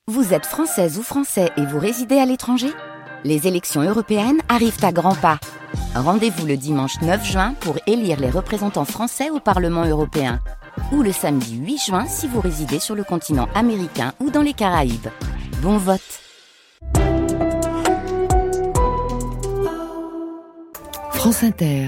Vous êtes française ou français et vous résidez à l'étranger ? Les élections européennes arrivent à grands pas. Rendez-vous le dimanche 9 juin pour élire les représentants français au Parlement européen. Ou le samedi 8 juin si vous résidez sur le continent américain ou dans les Caraïbes. Bon vote! France Inter.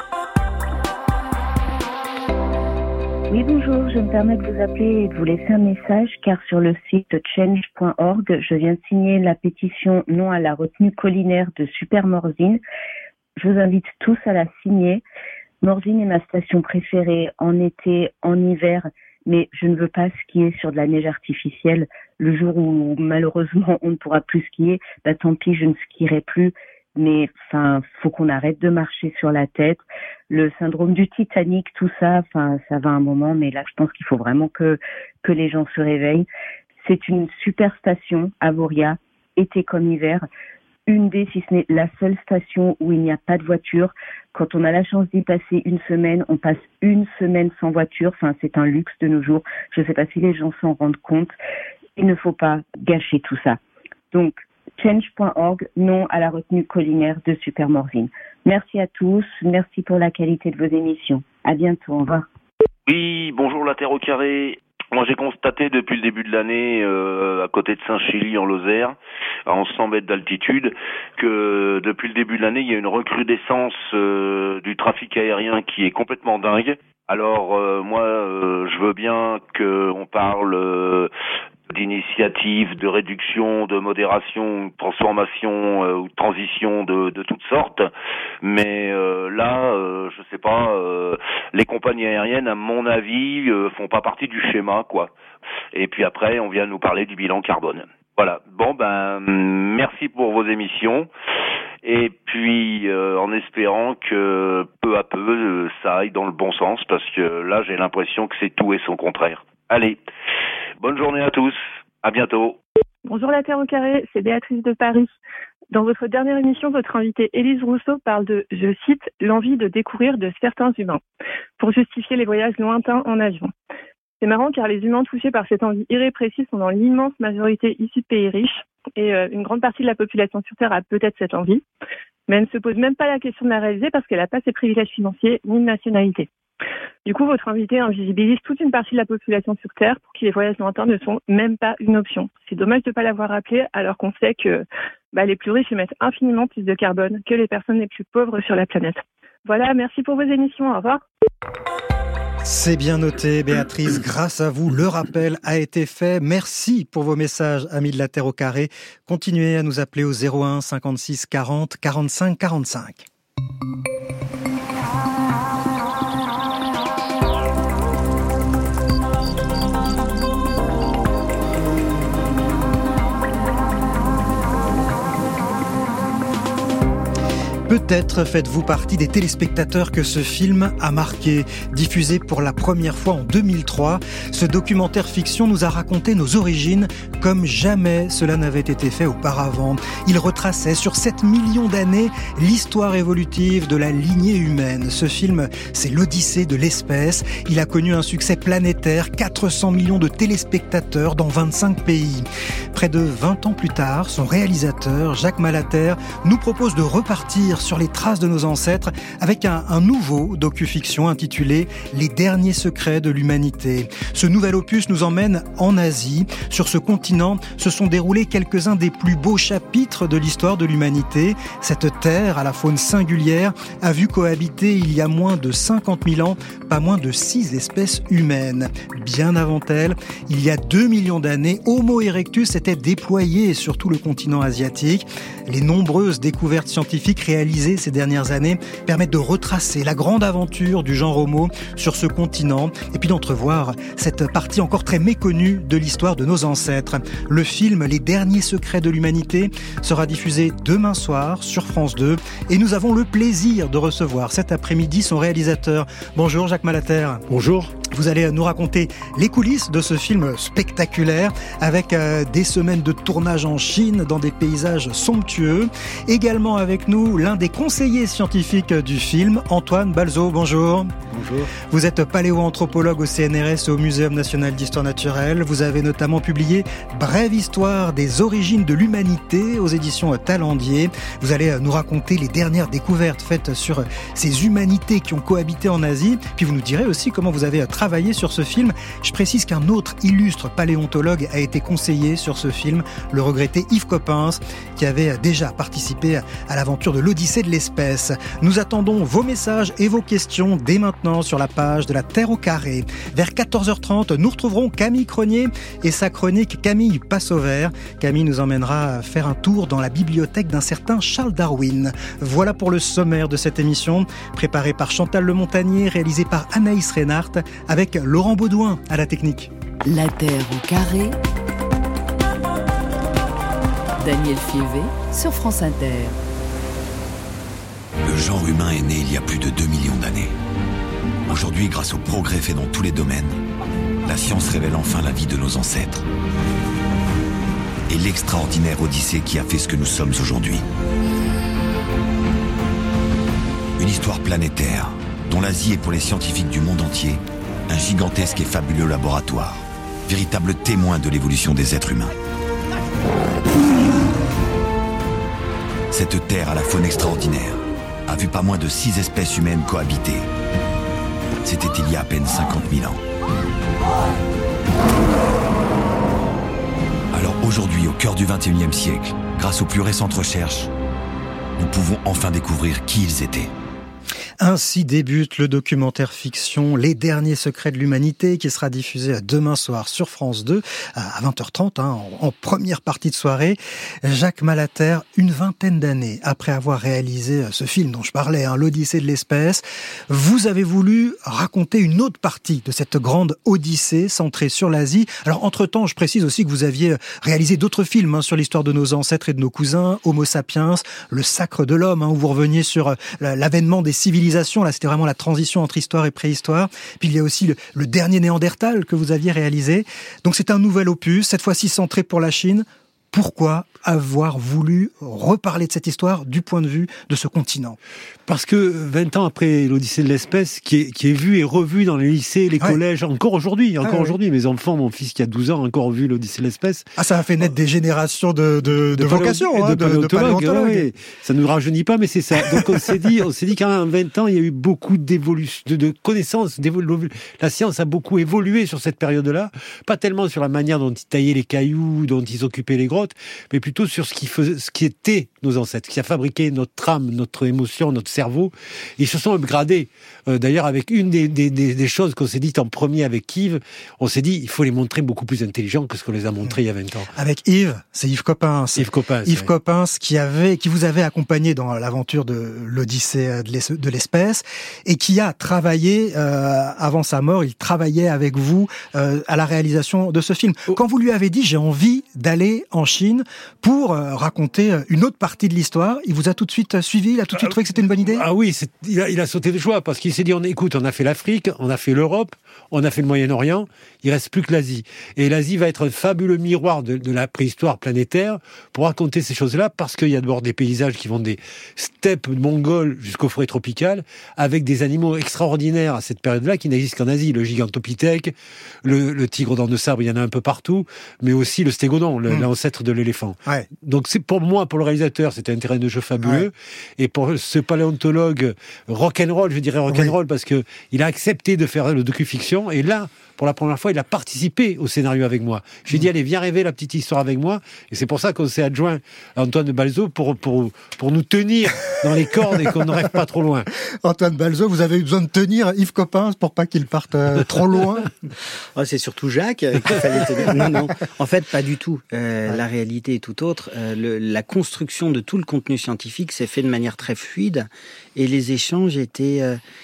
Oui, bonjour, je me permets de vous appeler et de vous laisser un message car sur le site change.org, je viens de signer la pétition non à la retenue collinaire de Super Morzine. Je vous invite tous à la signer. Morzine est ma station préférée en été, en hiver, mais je ne veux pas skier sur de la neige artificielle. Le jour où malheureusement on ne pourra plus skier, tant pis, je ne skierai plus. Mais faut qu'on arrête de marcher sur la tête. Le syndrome du Titanic, tout ça, ça va un moment, mais là, je pense qu'il faut vraiment que les gens se réveillent. C'est une super station, Avoria, été comme hiver. Une des, si ce n'est la seule station où il n'y a pas de voiture. Quand on a la chance d'y passer une semaine, on passe une semaine sans voiture. C'est un luxe de nos jours. Je ne sais pas si les gens s'en rendent compte. Il ne faut pas gâcher tout ça. Donc, change.org, non à la retenue collinaire de Super Morzine. Merci à tous, merci pour la qualité de vos émissions. À bientôt, au revoir. Oui, bonjour la Terre au carré. Moi j'ai constaté depuis le début de l'année, à côté de Saint-Chély en Lozère, à 1100 mètres d'altitude, que depuis le début de l'année, il y a une recrudescence du trafic aérien qui est complètement dingue. Alors moi, je veux bien qu'on parle d'initiatives, de réduction, de modération, de transformation ou de transition de toutes sortes. Mais je sais pas, les compagnies aériennes, à mon avis, font pas partie du schéma, quoi. Et puis après, on vient nous parler du bilan carbone. Voilà. Bon, merci pour vos émissions. Et puis, en espérant que peu à peu, ça aille dans le bon sens, parce que là, j'ai l'impression que c'est tout et son contraire. Allez, bonne journée à tous, à bientôt. Bonjour la Terre au carré, c'est Béatrice de Paris. Dans votre dernière émission, votre invitée Élise Rousseau parle de, je cite, l'envie de découvrir de certains humains, pour justifier les voyages lointains en avion. C'est marrant car les humains touchés par cette envie irrépressible sont dans l'immense majorité issus de pays riches, et une grande partie de la population sur Terre a peut-être cette envie, mais elle ne se pose même pas la question de la réaliser parce qu'elle n'a pas ses privilèges financiers ni de nationalité. Du coup, votre invité invisibilise toute une partie de la population sur Terre pour qui les voyages lointains ne sont même pas une option. C'est dommage de ne pas l'avoir rappelé alors qu'on sait que les plus riches émettent infiniment plus de carbone que les personnes les plus pauvres sur la planète. Voilà, merci pour vos émissions, au revoir. C'est bien noté, Béatrice. Grâce à vous, le rappel a été fait. Merci pour vos messages, amis de la Terre au carré. Continuez à nous appeler au 01 56 40 45 45. Peut-être faites-vous partie des téléspectateurs que ce film a marqué. Diffusé pour la première fois en 2003, ce documentaire fiction nous a raconté nos origines comme jamais cela n'avait été fait auparavant. Il retraçait sur 7 millions d'années l'histoire évolutive de la lignée humaine. Ce film, c'est l'Odyssée de l'espèce. Il a connu un succès planétaire, 400 millions de téléspectateurs dans 25 pays. Près de 20 ans plus tard, son réalisateur, Jacques Malater, nous propose de repartir sur les traces de nos ancêtres avec un nouveau docu-fiction intitulé « Les derniers secrets de l'humanité ». Ce nouvel opus nous emmène en Asie. Sur ce continent se sont déroulés quelques-uns des plus beaux chapitres de l'histoire de l'humanité. Cette terre, à la faune singulière, a vu cohabiter il y a moins de 50 000 ans pas moins de 6 espèces humaines. Bien avant elle, il y a 2 millions d'années, Homo erectus était déployé sur tout le continent asiatique. Les nombreuses découvertes scientifiques réalisées ces dernières années permettent de retracer la grande aventure du genre Homo sur ce continent et puis d'entrevoir cette partie encore très méconnue de l'histoire de nos ancêtres. Le film Les derniers secrets de l'humanité sera diffusé demain soir sur France 2 et nous avons le plaisir de recevoir cet après-midi son réalisateur. Bonjour Jacques Malater. Bonjour. Vous allez nous raconter les coulisses de ce film spectaculaire avec des semaines de tournage en Chine dans des paysages somptueux. Également avec nous, l'un des conseillers scientifiques du film, Antoine Balzeau. Bonjour. Bonjour. Vous êtes paléoanthropologue au CNRS et au Muséum national d'histoire naturelle. Vous avez notamment publié Brève histoire des origines de l'humanité aux éditions Talendier. Vous allez nous raconter les dernières découvertes faites sur ces humanités qui ont cohabité en Asie. Puis vous nous direz aussi comment vous avez travaillé sur ce film. Je précise qu'un autre illustre paléontologue a été conseiller sur ce film, le regretté Yves Coppens, qui avait déjà participé à l'aventure de l'Odyssée de l'espèce. Nous attendons vos messages et vos questions dès maintenant sur la page de la Terre au carré. Vers 14h30, nous retrouverons Camille Cronier et sa chronique Camille passe au vert. Camille nous emmènera faire un tour dans la bibliothèque d'un certain Charles Darwin. Voilà pour le sommaire de cette émission, préparée par Chantal Le Montagnier, réalisée par Anaïs Reinhardt, avec Laurent Baudouin à la technique. La Terre au carré. Daniel Fievé sur France Inter. Le genre humain est né il y a plus de 2 millions d'années. Aujourd'hui, grâce aux progrès faits dans tous les domaines, la science révèle enfin la vie de nos ancêtres. Et l'extraordinaire Odyssée qui a fait ce que nous sommes aujourd'hui. Une histoire planétaire, dont l'Asie est pour les scientifiques du monde entier un gigantesque et fabuleux laboratoire, véritable témoin de l'évolution des êtres humains. Cette terre à la faune extraordinaire a vu pas moins de 6 espèces humaines cohabiter. C'était il y a à peine 50 000 ans. Alors aujourd'hui, au cœur du XXIe siècle, grâce aux plus récentes recherches, nous pouvons enfin découvrir qui ils étaient. Ainsi débute le documentaire fiction Les derniers secrets de l'humanité qui sera diffusé demain soir sur France 2 à 20h30 en première partie de soirée. Jacques Malater, une vingtaine d'années après avoir réalisé ce film dont je parlais, l'Odyssée de l'espèce, vous avez voulu raconter une autre partie de cette grande Odyssée centrée sur l'Asie. Alors entre-temps, je précise aussi que vous aviez réalisé d'autres films sur l'histoire de nos ancêtres et de nos cousins, Homo sapiens, Le sacre de l'homme, où vous reveniez sur l'avènement des civilisations. Là, c'était vraiment la transition entre histoire et préhistoire. Puis il y a aussi le dernier Néandertal que vous aviez réalisé. Donc c'est un nouvel opus, cette fois-ci centré pour la Chine. Pourquoi avoir voulu reparler de cette histoire du point de vue de ce continent? Parce que 20 ans après l'Odyssée de l'espèce, qui est vue et revue dans les lycées, les collèges, encore aujourd'hui, mes enfants, mon fils qui a 12 ans, a encore vu l'Odyssée de l'espèce. Ça a fait naître des générations de vocations, de paléontologues. Oui. Ça ne nous rajeunit pas, mais c'est ça. Donc on s'est dit qu'en 20 ans, il y a eu beaucoup d'évolution, de connaissances. La science a beaucoup évolué sur cette période-là, pas tellement sur la manière dont ils taillaient les cailloux, dont ils occupaient les grottes, mais plutôt sur ce qui étaient nos ancêtres, ce qui a fabriqué notre âme, notre émotion, notre cerveau. Ils se sont upgradés. D'ailleurs, avec une des choses qu'on s'est dites en premier avec Yves, on s'est dit, il faut les montrer beaucoup plus intelligents que ce qu'on les a montrés il y a 20 ans. Avec Yves, c'est Yves Coppens. Yves Coppens qui vous avait accompagné dans l'aventure de l'Odyssée de l'espèce et qui a travaillé, avant sa mort, il travaillait avec vous à la réalisation de ce film. Quand vous lui avez dit, j'ai envie d'aller en Chine pour raconter une autre partie de l'histoire, il vous a tout de suite suivi, il a tout de suite trouvé que c'était une bonne idée? Ah oui, il a sauté de joie parce qu'il s'est dit, on a fait l'Afrique, on a fait l'Europe, on a fait le Moyen-Orient, il reste plus que l'Asie. Et l'Asie va être un fabuleux miroir de la préhistoire planétaire pour raconter ces choses-là, parce qu'il y a d'abord des paysages qui vont des steppes mongoles jusqu'aux forêts tropicales, avec des animaux extraordinaires à cette période-là qui n'existent qu'en Asie. Le gigantopithèque, le tigre aux dents de sabre, il y en a un peu partout, mais aussi le stégodon, l'ancêtre de l'éléphant. Ouais. Donc c'est pour moi, pour le réalisateur, c'était un terrain de jeu fabuleux. Ouais. Et pour ce paléontologue rock'n'roll, je dirais rock'n'roll, parce que il a accepté de faire le docu-fiction. Et là, pour la première fois, il a participé au scénario avec moi. J'ai dit, allez, viens rêver la petite histoire avec moi. Et c'est pour ça qu'on s'est adjoint à Antoine Balzeau pour nous tenir dans les cordes et qu'on ne rêve pas trop loin. Antoine Balzeau, vous avez eu besoin de tenir Yves Coppens pour pas qu'il parte trop loin? C'est surtout Jacques qu'il fallait tenir. Non, en fait, pas du tout. La réalité est tout autre. La construction de tout le contenu scientifique s'est fait de manière très fluide et les échanges étaient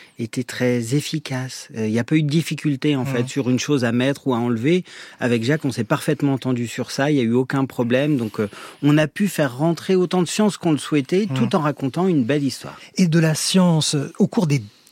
très efficace. Il n'y a pas eu de difficulté, en fait, sur une chose à mettre ou à enlever. Avec Jacques, on s'est parfaitement entendu sur ça. Il n'y a eu aucun problème. Donc, on a pu faire rentrer autant de science qu'on le souhaitait, tout en racontant une belle histoire. Et de la science, au cours des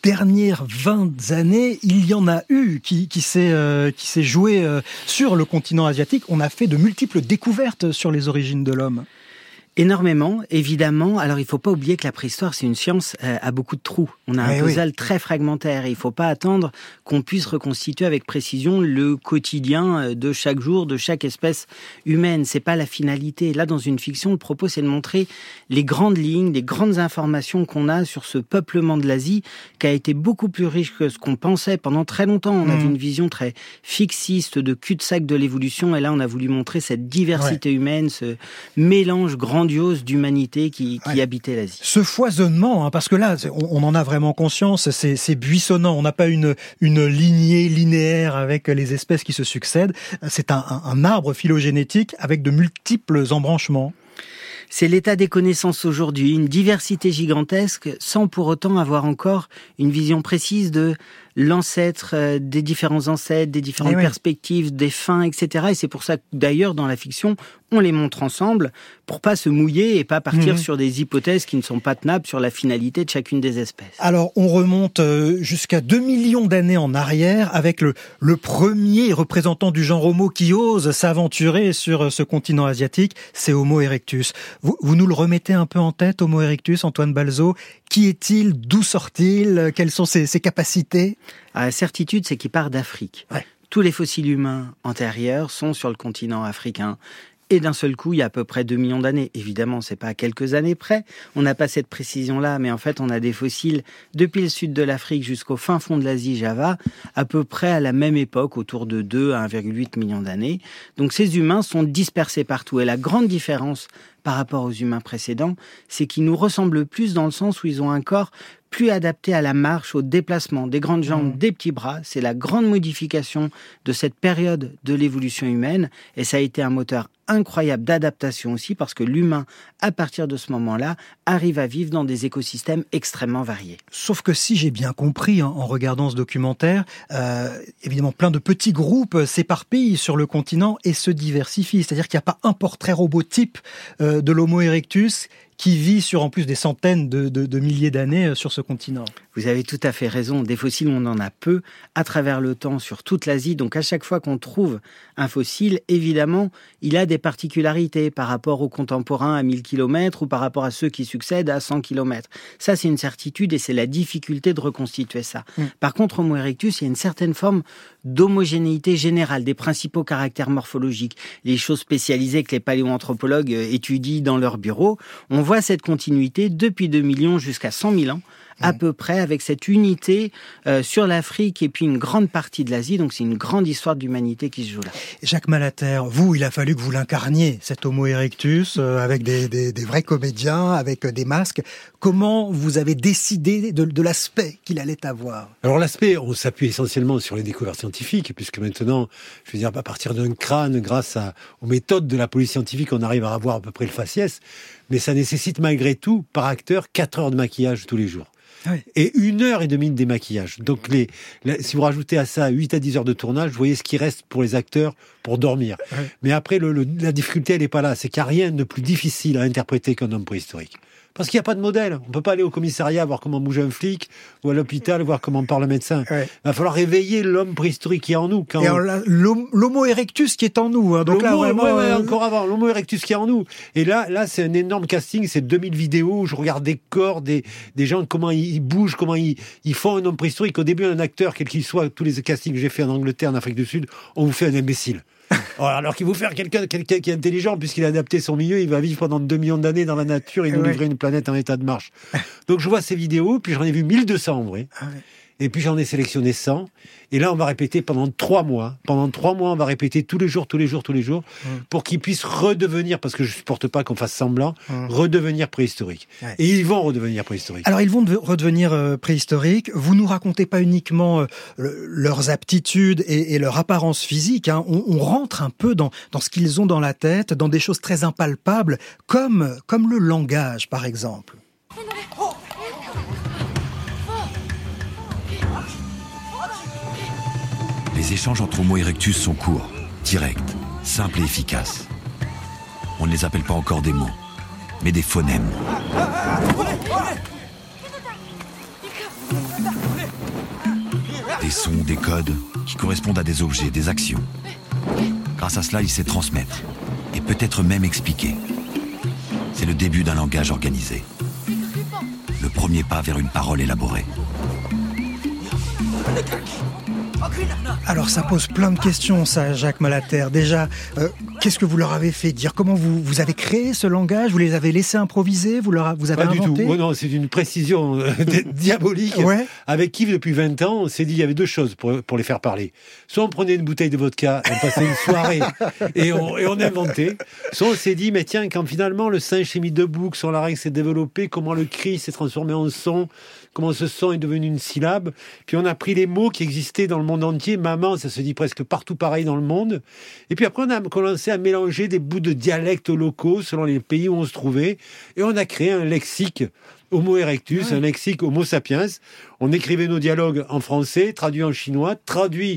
dernières 20 années, il y en a eu qui s'est joué sur le continent asiatique. On a fait de multiples découvertes sur les origines de l'homme. Énormément, évidemment. Alors, il faut pas oublier que la préhistoire, c'est une science à beaucoup de trous. On a un puzzle très fragmentaire et il faut pas attendre qu'on puisse reconstituer avec précision le quotidien de chaque jour, de chaque espèce humaine. C'est pas la finalité. Là, dans une fiction, le propos, c'est de montrer les grandes lignes, les grandes informations qu'on a sur ce peuplement de l'Asie qui a été beaucoup plus riche que ce qu'on pensait pendant très longtemps. On avait une vision très fixiste de cul-de-sac de l'évolution et là, on a voulu montrer cette diversité humaine, ce mélange grandiose d'humanité qui habitait l'Asie. Ce foisonnement, parce que là, on en a vraiment conscience, c'est buissonnant. On n'a pas une lignée linéaire avec les espèces qui se succèdent. C'est un arbre phylogénétique avec de multiples embranchements. C'est l'état des connaissances aujourd'hui, une diversité gigantesque, sans pour autant avoir encore une vision précise de l'ancêtre, des différents ancêtres, des différentes perspectives, des fins, etc. Et c'est pour ça que d'ailleurs dans la fiction, on les montre ensemble pour pas se mouiller et pas partir sur des hypothèses qui ne sont pas tenables sur la finalité de chacune des espèces. Alors on remonte jusqu'à 2 millions d'années en arrière avec le premier représentant du genre Homo qui ose s'aventurer sur ce continent asiatique, c'est Homo erectus. Vous nous le remettez un peu en tête, Homo erectus, Antoine Balzo. Qui est-il? D'où sort-il? Quelles sont ses capacités? La certitude, c'est qu'il part d'Afrique. Tous les fossiles humains antérieurs sont sur le continent africain. Et d'un seul coup, il y a à peu près 2 millions d'années. Évidemment, c'est pas à quelques années près. On n'a pas cette précision-là, mais en fait, on a des fossiles depuis le sud de l'Afrique jusqu'au fin fond de l'Asie, Java, à peu près à la même époque, autour de 2 à 1,8 millions d'années. Donc ces humains sont dispersés partout. Et la grande différence par rapport aux humains précédents, c'est qu'ils nous ressemblent plus dans le sens où ils ont un corps plus adapté à la marche, au déplacement, des grandes jambes, des petits bras. C'est la grande modification de cette période de l'évolution humaine. Et ça a été un moteur incroyable d'adaptation aussi, parce que l'humain, à partir de ce moment-là, arrive à vivre dans des écosystèmes extrêmement variés. Sauf que si j'ai bien compris, en regardant ce documentaire, évidemment, plein de petits groupes s'éparpillent sur le continent et se diversifient. C'est-à-dire qu'il n'y a pas un portrait robotype de l'Homo erectus qui vit sur en plus des centaines de milliers d'années sur ce continent. Vous avez tout à fait raison. Des fossiles, on en a peu à travers le temps sur toute l'Asie. Donc à chaque fois qu'on trouve un fossile, évidemment, il a des particularités par rapport aux contemporains à 1000 km ou par rapport à ceux qui succèdent à 100 km. Ça, c'est une certitude et c'est la difficulté de reconstituer ça. Par contre, Homo erectus, il y a une certaine forme d'homogénéité générale des principaux caractères morphologiques, les choses spécialisées que les paléoanthropologues étudient dans leur bureau. On voit cette continuité depuis 2 millions jusqu'à 100 000 ans, à peu près, avec cette unité sur l'Afrique et puis une grande partie de l'Asie. Donc c'est une grande histoire d'humanité qui se joue là. Jacques Malater, vous, il a fallu que vous l'incarniez, cet Homo erectus, avec des vrais comédiens, avec des masques. Comment vous avez décidé de l'aspect qu'il allait avoir? Alors l'aspect, on s'appuie essentiellement sur les découvertes scientifiques, puisque maintenant, je veux dire, à partir d'un crâne, grâce aux méthodes de la police scientifique, on arrive à avoir à peu près le faciès. Mais ça nécessite malgré tout, par acteur, 4 heures de maquillage tous les jours. Et 1 heure et demie de démaquillage. Donc si vous rajoutez à ça 8 à 10 heures de tournage, vous voyez ce qui reste pour les acteurs pour dormir. Mais après, la difficulté, elle n'est pas là. C'est qu'il n'y a rien de plus difficile à interpréter qu'un homme préhistorique. Parce qu'il n'y a pas de modèle. On ne peut pas aller au commissariat voir comment bouge un flic, ou à l'hôpital voir comment parle le médecin. Il va falloir réveiller l'homme préhistorique qui est en nous. L'Homo erectus qui est en nous. Hein. Donc là, vraiment, encore avant, l'Homo erectus qui est en nous. Et là, c'est un énorme casting. C'est 2000 vidéos où je regarde des corps, des gens, comment ils bougent, comment ils font un homme préhistorique. Au début, un acteur, quel qu'il soit, tous les castings que j'ai fait en Angleterre, en Afrique du Sud, on vous fait un imbécile. Alors qu'il faut faire quelqu'un qui est intelligent, puisqu'il a adapté son milieu, il va vivre pendant 2 millions d'années dans la nature et nous livrer une planète en état de marche. Donc je vois ces vidéos, puis j'en ai vu 1200 en vrai. Et puis j'en ai sélectionné 100. Et là, on va répéter pendant 3 mois. Pendant 3 mois, on va répéter tous les jours, pour qu'ils puissent redevenir, parce que je supporte pas qu'on fasse semblant, redevenir préhistoriques. Et ils vont redevenir préhistoriques. Alors, ils vont redevenir préhistoriques. Vous nous racontez pas uniquement leurs aptitudes et leur apparence physique. Hein. On rentre un peu dans ce qu'ils ont dans la tête, dans des choses très impalpables, comme le langage, par exemple. Les échanges entre Homo erectus sont courts, directs, simples et efficaces. On ne les appelle pas encore des mots, mais des phonèmes. sons, des codes qui correspondent à des objets, des actions. Grâce à cela, il sait transmettre et peut-être même expliquer. C'est le début d'un langage organisé. Le premier pas vers une parole élaborée. Alors ça pose plein de questions, ça, Jacques Malater. Déjà, qu'est-ce que vous leur avez fait dire? Comment vous avez créé ce langage? Vous les avez laissés improviser? Vous avez pas inventé? Du tout. Oh non, c'est une précision diabolique. Ouais. Avec Yves, depuis 20 ans, on s'est dit il y avait deux choses pour les faire parler. Soit on prenait une bouteille de vodka, on passait une soirée et on inventait. Soit on s'est dit, mais tiens, quand finalement le singe s'est mis debout, que son larynx s'est développé, comment le cri s'est transformé en son, comment ce son est devenu une syllabe. Puis on a pris les mots qui existaient dans le monde entier. Maman, ça se dit presque partout pareil dans le monde. Et puis après, on a commencé à mélanger des bouts de dialectes locaux selon les pays où on se trouvait. Et on a créé un lexique Homo erectus, un lexique Homo sapiens. On écrivait nos dialogues en français, traduit en chinois, traduit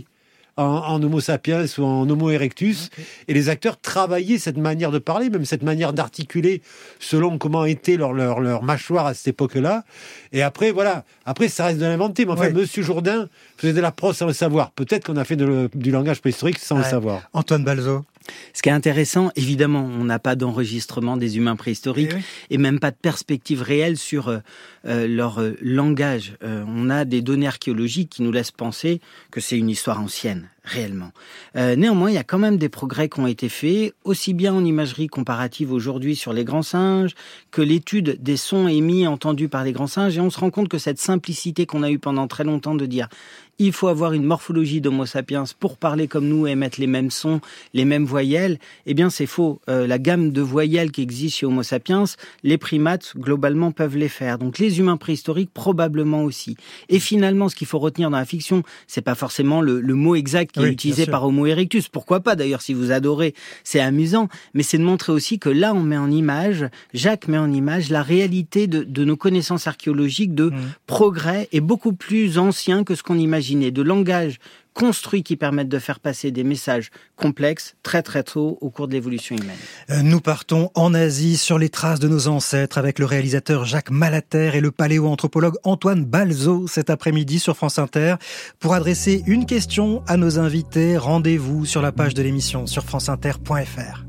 en Homo sapiens ou en Homo erectus. Okay. Et les acteurs travaillaient cette manière de parler, même cette manière d'articuler selon comment était leur mâchoire à cette époque-là. Et après, voilà. Après, ça reste de l'inventer. Mais enfin, Monsieur Jourdain faisait de la prose sans le savoir. Peut-être qu'on a fait du langage préhistorique sans le savoir. Antoine Balzo. Ce qui est intéressant, évidemment, on n'a pas d'enregistrement des humains préhistoriques et même pas de perspective réelle sur leur langage. On a des données archéologiques qui nous laissent penser que c'est une histoire ancienne, réellement. Néanmoins, il y a quand même des progrès qui ont été faits, aussi bien en imagerie comparative aujourd'hui sur les grands singes que l'étude des sons émis et entendus par les grands singes. Et on se rend compte que cette simplicité qu'on a eue pendant très longtemps de dire il faut avoir une morphologie d'Homo sapiens pour parler comme nous et émettre les mêmes sons, les mêmes voyelles, eh bien c'est faux. La gamme de voyelles qui existe chez Homo sapiens, les primates globalement peuvent les faire. Donc les humains préhistoriques probablement aussi. Et finalement, ce qu'il faut retenir dans la fiction, c'est pas forcément le mot exact qui est utilisé par Homo erectus. Pourquoi pas d'ailleurs, si vous adorez, c'est amusant. Mais c'est de montrer aussi que là on met en image, Jacques met en image la réalité de nos connaissances archéologiques de progrès et beaucoup plus anciens que ce qu'on imagine. De langage construits qui permettent de faire passer des messages complexes très très tôt au cours de l'évolution humaine. Nous partons en Asie sur les traces de nos ancêtres avec le réalisateur Jacques Malater et le paléoanthropologue Antoine Balzo cet après-midi sur France Inter. Pour adresser une question à nos invités, rendez-vous sur la page de l'émission sur franceinter.fr.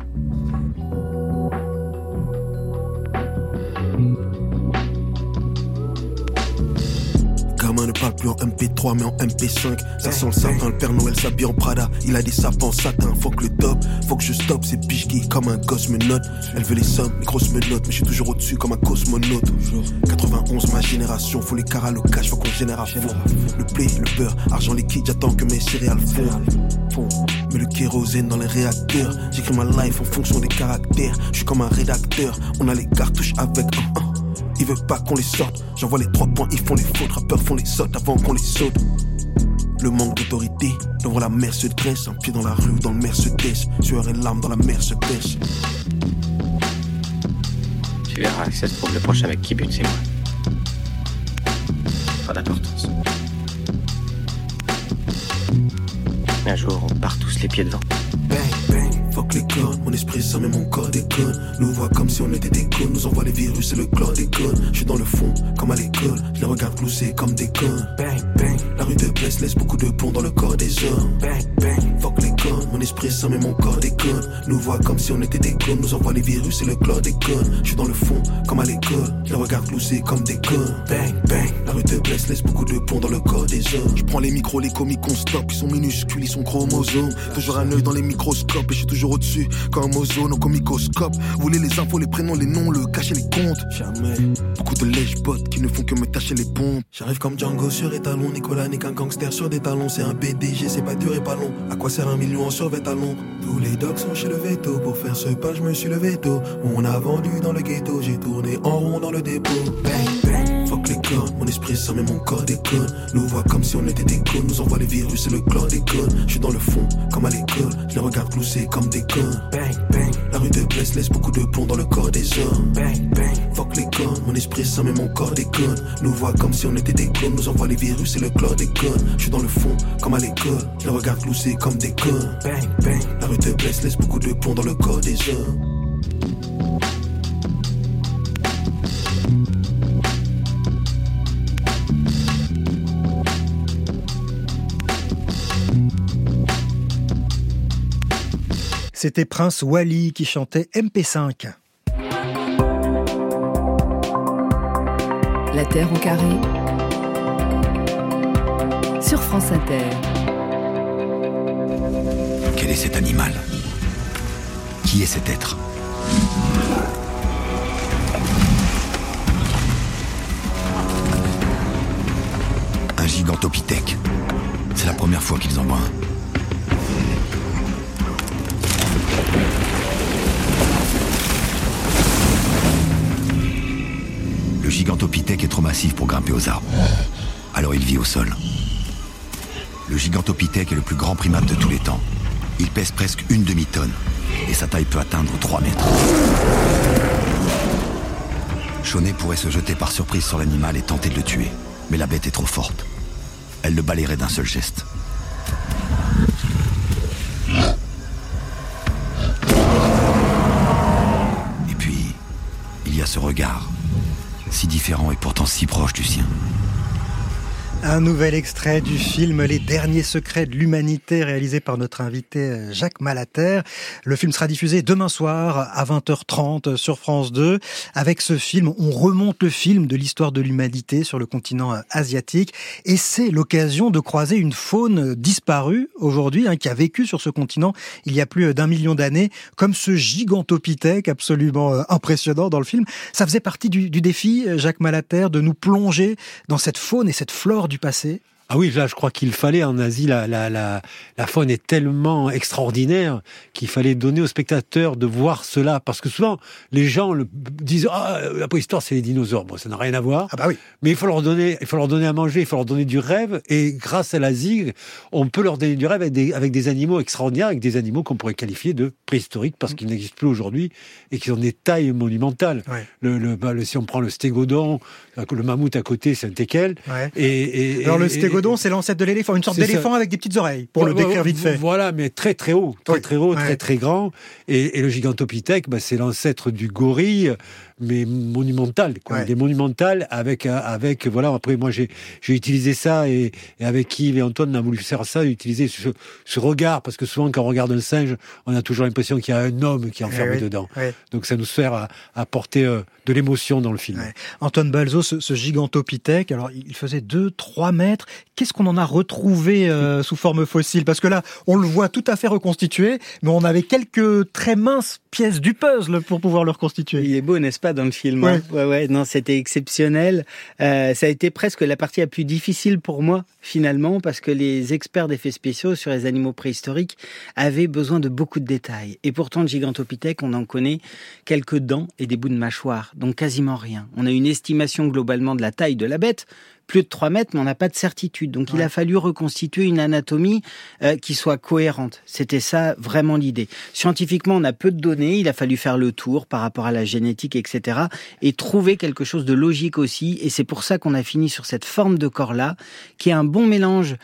Ne parle plus en MP3 mais en MP5. Ça sent le sapin, le Père Noël s'habille en Prada. Il a des sapins en satin, faut que le top, faut que je stoppe. C'est biche qui comme un gosse me note. Elle veut les sommes, les grosses me notent. Mais je suis toujours au-dessus comme un cosmonaute. 91 ma génération, faut les caras au cash, faut qu'on génère à fond. Le blé, le beurre, argent liquide, j'attends que mes céréales fondent. Mais le kérosène dans les réacteurs. J'écris ma life en fonction des caractères. Je suis comme un rédacteur, on a les cartouches avec un. Ils veulent pas qu'on les sorte. J'envoie les 3 points, ils font les fautes. Rappeurs font les sautes avant qu'on les saute. Le manque d'autorité, devant la mer se dresse. Un pied dans la rue, dans le Mercedes. Sueur et larmes dans la mer se baisse. Tu verras, ça se trouve le prochain mec qui bute, c'est moi. Pas d'importance. Un jour, on part tous les pieds devant. Bang, bang. Fuck les codes, mon esprit ça met mon corps déconne. Nous voit comme si on était des connes. Nous envoie les virus et le chlordécone. Je suis dans le fond, comme à l'école. Je les regarde glousser comme des connes. Bang, bang. La rue de Brest laisse beaucoup de plomb dans le corps des hommes. Bang, bang. Fuck les codes, mon esprit ça met mon corps déconne. Nous voit comme si on était des connes. Nous envoie les virus et le chlordécone. Je suis dans le fond, comme à l'école. Je les regarde glousser comme des connes. Bang, bang. La rue de Brest laisse beaucoup de plomb dans le corps des hommes. Je prends les micros, les comiques qu'on stoppe. Ils sont minuscules, ils sont chromosomes. Toujours un œil dans les microscopes. Et je suis toujours au-dessus, comme ozone au comicoscope. Vous voulez les infos, les prénoms, les noms, le cacher, les comptes. Jamais. Beaucoup de lèche-bots qui ne font que me tâcher les pompes. J'arrive comme Django sur étalon. Nicolas n'est qu'un gangster sur des talons. C'est un BDG, c'est pas dur et pas long. À quoi sert 1 million en survêt à Londres? Tous les dogs sont chez le veto. Pour faire ce pas, je me suis levé tôt. On a vendu dans le ghetto. J'ai tourné en rond dans le dépôt. Bang, bang. Fuck les codes, mon esprit ça met mon corps déconne. Nous voit comme si on était des connes. Nous envoie les virus et le chlordécone. Je suis dans le fond, comme à l'école. Je les regarde glousser comme des connes. Bang, bang. La rue de Brest laisse beaucoup de plomb dans le corps des hommes. Bang, bang. Fuck les connes, mon esprit ça met mon corps déconne. Nous voit comme si on était des clones. Nous envoie les virus et le chlordécone. Je suis dans le fond, comme à l'école. Je les regarde glousser comme des connes. Bang, bang. La rue de Brest laisse beaucoup de plomb dans le corps des hommes. C'était Prince Wally qui chantait MP5. La Terre au carré sur France Inter. Quel est cet animal ? Qui est cet être ? Un gigantopithèque. C'est la première fois qu'ils en voient un. Le gigantopithèque est trop massif pour grimper aux arbres. Alors il vit au sol. Le gigantopithèque est le plus grand primate de tous les temps. Il pèse presque une demi-tonne et sa taille peut atteindre 3 mètres. Shaunet pourrait se jeter par surprise sur l'animal et tenter de le tuer. Mais la bête est trop forte. Elle le balayerait d'un seul geste. Et puis, il y a ce regard, si différent et pourtant si proche du sien. Un nouvel extrait du film Les Derniers Secrets de l'Humanité, réalisé par notre invité Jacques Malater. Le film sera diffusé demain soir à 20h30 sur France 2. Avec ce film, on remonte le film de l'histoire de l'humanité sur le continent asiatique. Et c'est l'occasion de croiser une faune disparue aujourd'hui, qui a vécu sur ce continent il y a plus d'1 million d'années, comme ce gigantopithèque absolument impressionnant dans le film. Ça faisait partie du défi, Jacques Malater, de nous plonger dans cette faune et cette flore du passé. Ah oui, là, je crois qu'il fallait, en Asie, la faune est tellement extraordinaire qu'il fallait donner aux spectateurs de voir cela. Parce que souvent, les gens disent, la préhistoire, c'est les dinosaures. Bon, ça n'a rien à voir. Ah bah oui. Mais il faut leur donner à manger, il faut leur donner du rêve. Et grâce à l'Asie, on peut leur donner du rêve avec des animaux extraordinaires, avec des animaux qu'on pourrait qualifier de préhistoriques parce qu'ils n'existent plus aujourd'hui et qui ont des tailles monumentales. Ouais. Si on prend le stégodon, le mammouth à côté, c'est un teckel. Ouais. Alors le stégodon, c'est l'ancêtre de l'éléphant, une sorte d'éléphant avec des petites oreilles, pour le décrire vite fait. Voilà, mais très très haut, très haut, très grand. Et le gigantopithèque, c'est l'ancêtre du gorille, mais monumental, quoi. Il est monumental avec voilà. Après, moi, j'ai utilisé ça et avec Yves et Antoine, on a voulu faire ça, utiliser ce regard, parce que souvent, quand on regarde un singe, on a toujours l'impression qu'il y a un homme qui est enfermé dedans. Ouais. Donc, ça nous sert à apporter de l'émotion dans le film. Ouais. Antoine Balzo, ce gigantopithèque, alors il faisait 2-3 mètres. Qu'est-ce qu'on en a retrouvé sous forme fossile ? Parce que là, on le voit tout à fait reconstitué, mais on avait quelques très minces pièces du puzzle pour pouvoir le reconstituer. Il est beau, n'est-ce pas, dans le film ? Ouais. Non, c'était exceptionnel. Ça a été presque la partie la plus difficile pour moi, finalement, parce que les experts d'effets spéciaux sur les animaux préhistoriques avaient besoin de beaucoup de détails. Et pourtant, le gigantopithèque, on en connaît quelques dents et des bouts de mâchoire, donc quasiment rien. On a une estimation globalement de la taille de la bête, plus de 3 mètres, mais on n'a pas de certitude. Donc il a fallu reconstituer une anatomie qui soit cohérente. C'était ça vraiment l'idée. Scientifiquement, on a peu de données, il a fallu faire le tour par rapport à la génétique, etc. et trouver quelque chose de logique aussi. Et c'est pour ça qu'on a fini sur cette forme de corps-là, qui est un bon mélange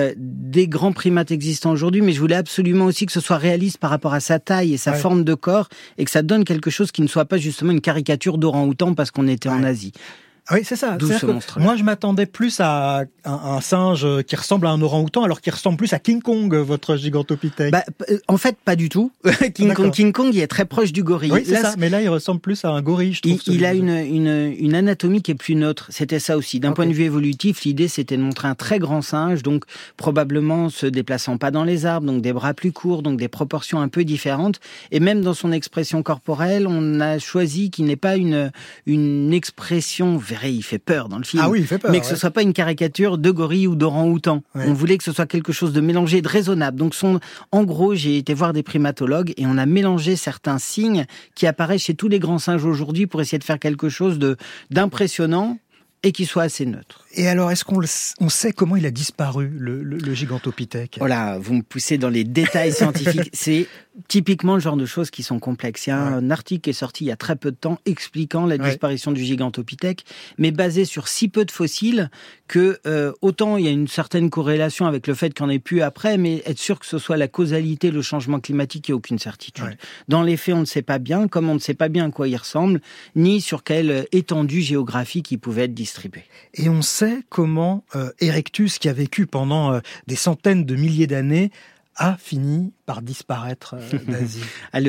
des grands primates existants aujourd'hui, mais je voulais absolument aussi que ce soit réaliste par rapport à sa taille et sa forme de corps, et que ça donne quelque chose qui ne soit pas justement une caricature d'orang-outan parce qu'on était en Asie. Oui, c'est ça. Moi, je m'attendais plus à un singe qui ressemble à un orang-outan, alors qu'il ressemble plus à King Kong, votre gigantopithèque. En fait, pas du tout. King Kong, il est très proche du gorille. Oui, c'est ça. Mais là, il ressemble plus à un gorille, je trouve. Il a une anatomie qui est plus neutre. C'était ça aussi. D'un point de vue évolutif, l'idée, c'était de montrer un très grand singe, donc probablement se déplaçant pas dans les arbres, donc des bras plus courts, donc des proportions un peu différentes. Et même dans son expression corporelle, on a choisi qu'il n'ait pas une expression il fait peur dans le film. Ah oui, il fait peur. Mais que ce soit pas une caricature de gorille ou d'orang-outan. On voulait que ce soit quelque chose de mélangé, de raisonnable. Donc, en gros, j'ai été voir des primatologues et on a mélangé certains signes qui apparaissent chez tous les grands singes aujourd'hui pour essayer de faire quelque chose d'impressionnant et qui soit assez neutre. Et alors, est-ce qu'on sait comment il a disparu, le gigantopithèque ? Voilà, vous me poussez dans les détails scientifiques. C'est typiquement le genre de choses qui sont complexes. Il y a un article qui est sorti il y a très peu de temps expliquant la disparition du gigantopithèque, mais basé sur si peu de fossiles que autant il y a une certaine corrélation avec le fait qu'il n'y en ait plus après, mais être sûr que ce soit la causalité, le changement climatique, il n'y a aucune certitude. Ouais. Dans les faits, on ne sait pas bien, comme on ne sait pas bien à quoi il ressemble, ni sur quelle étendue géographique il pouvait être distribué. Et on sait comment Erectus, qui a vécu pendant des centaines de milliers d'années, a fini par disparaître d'Asie.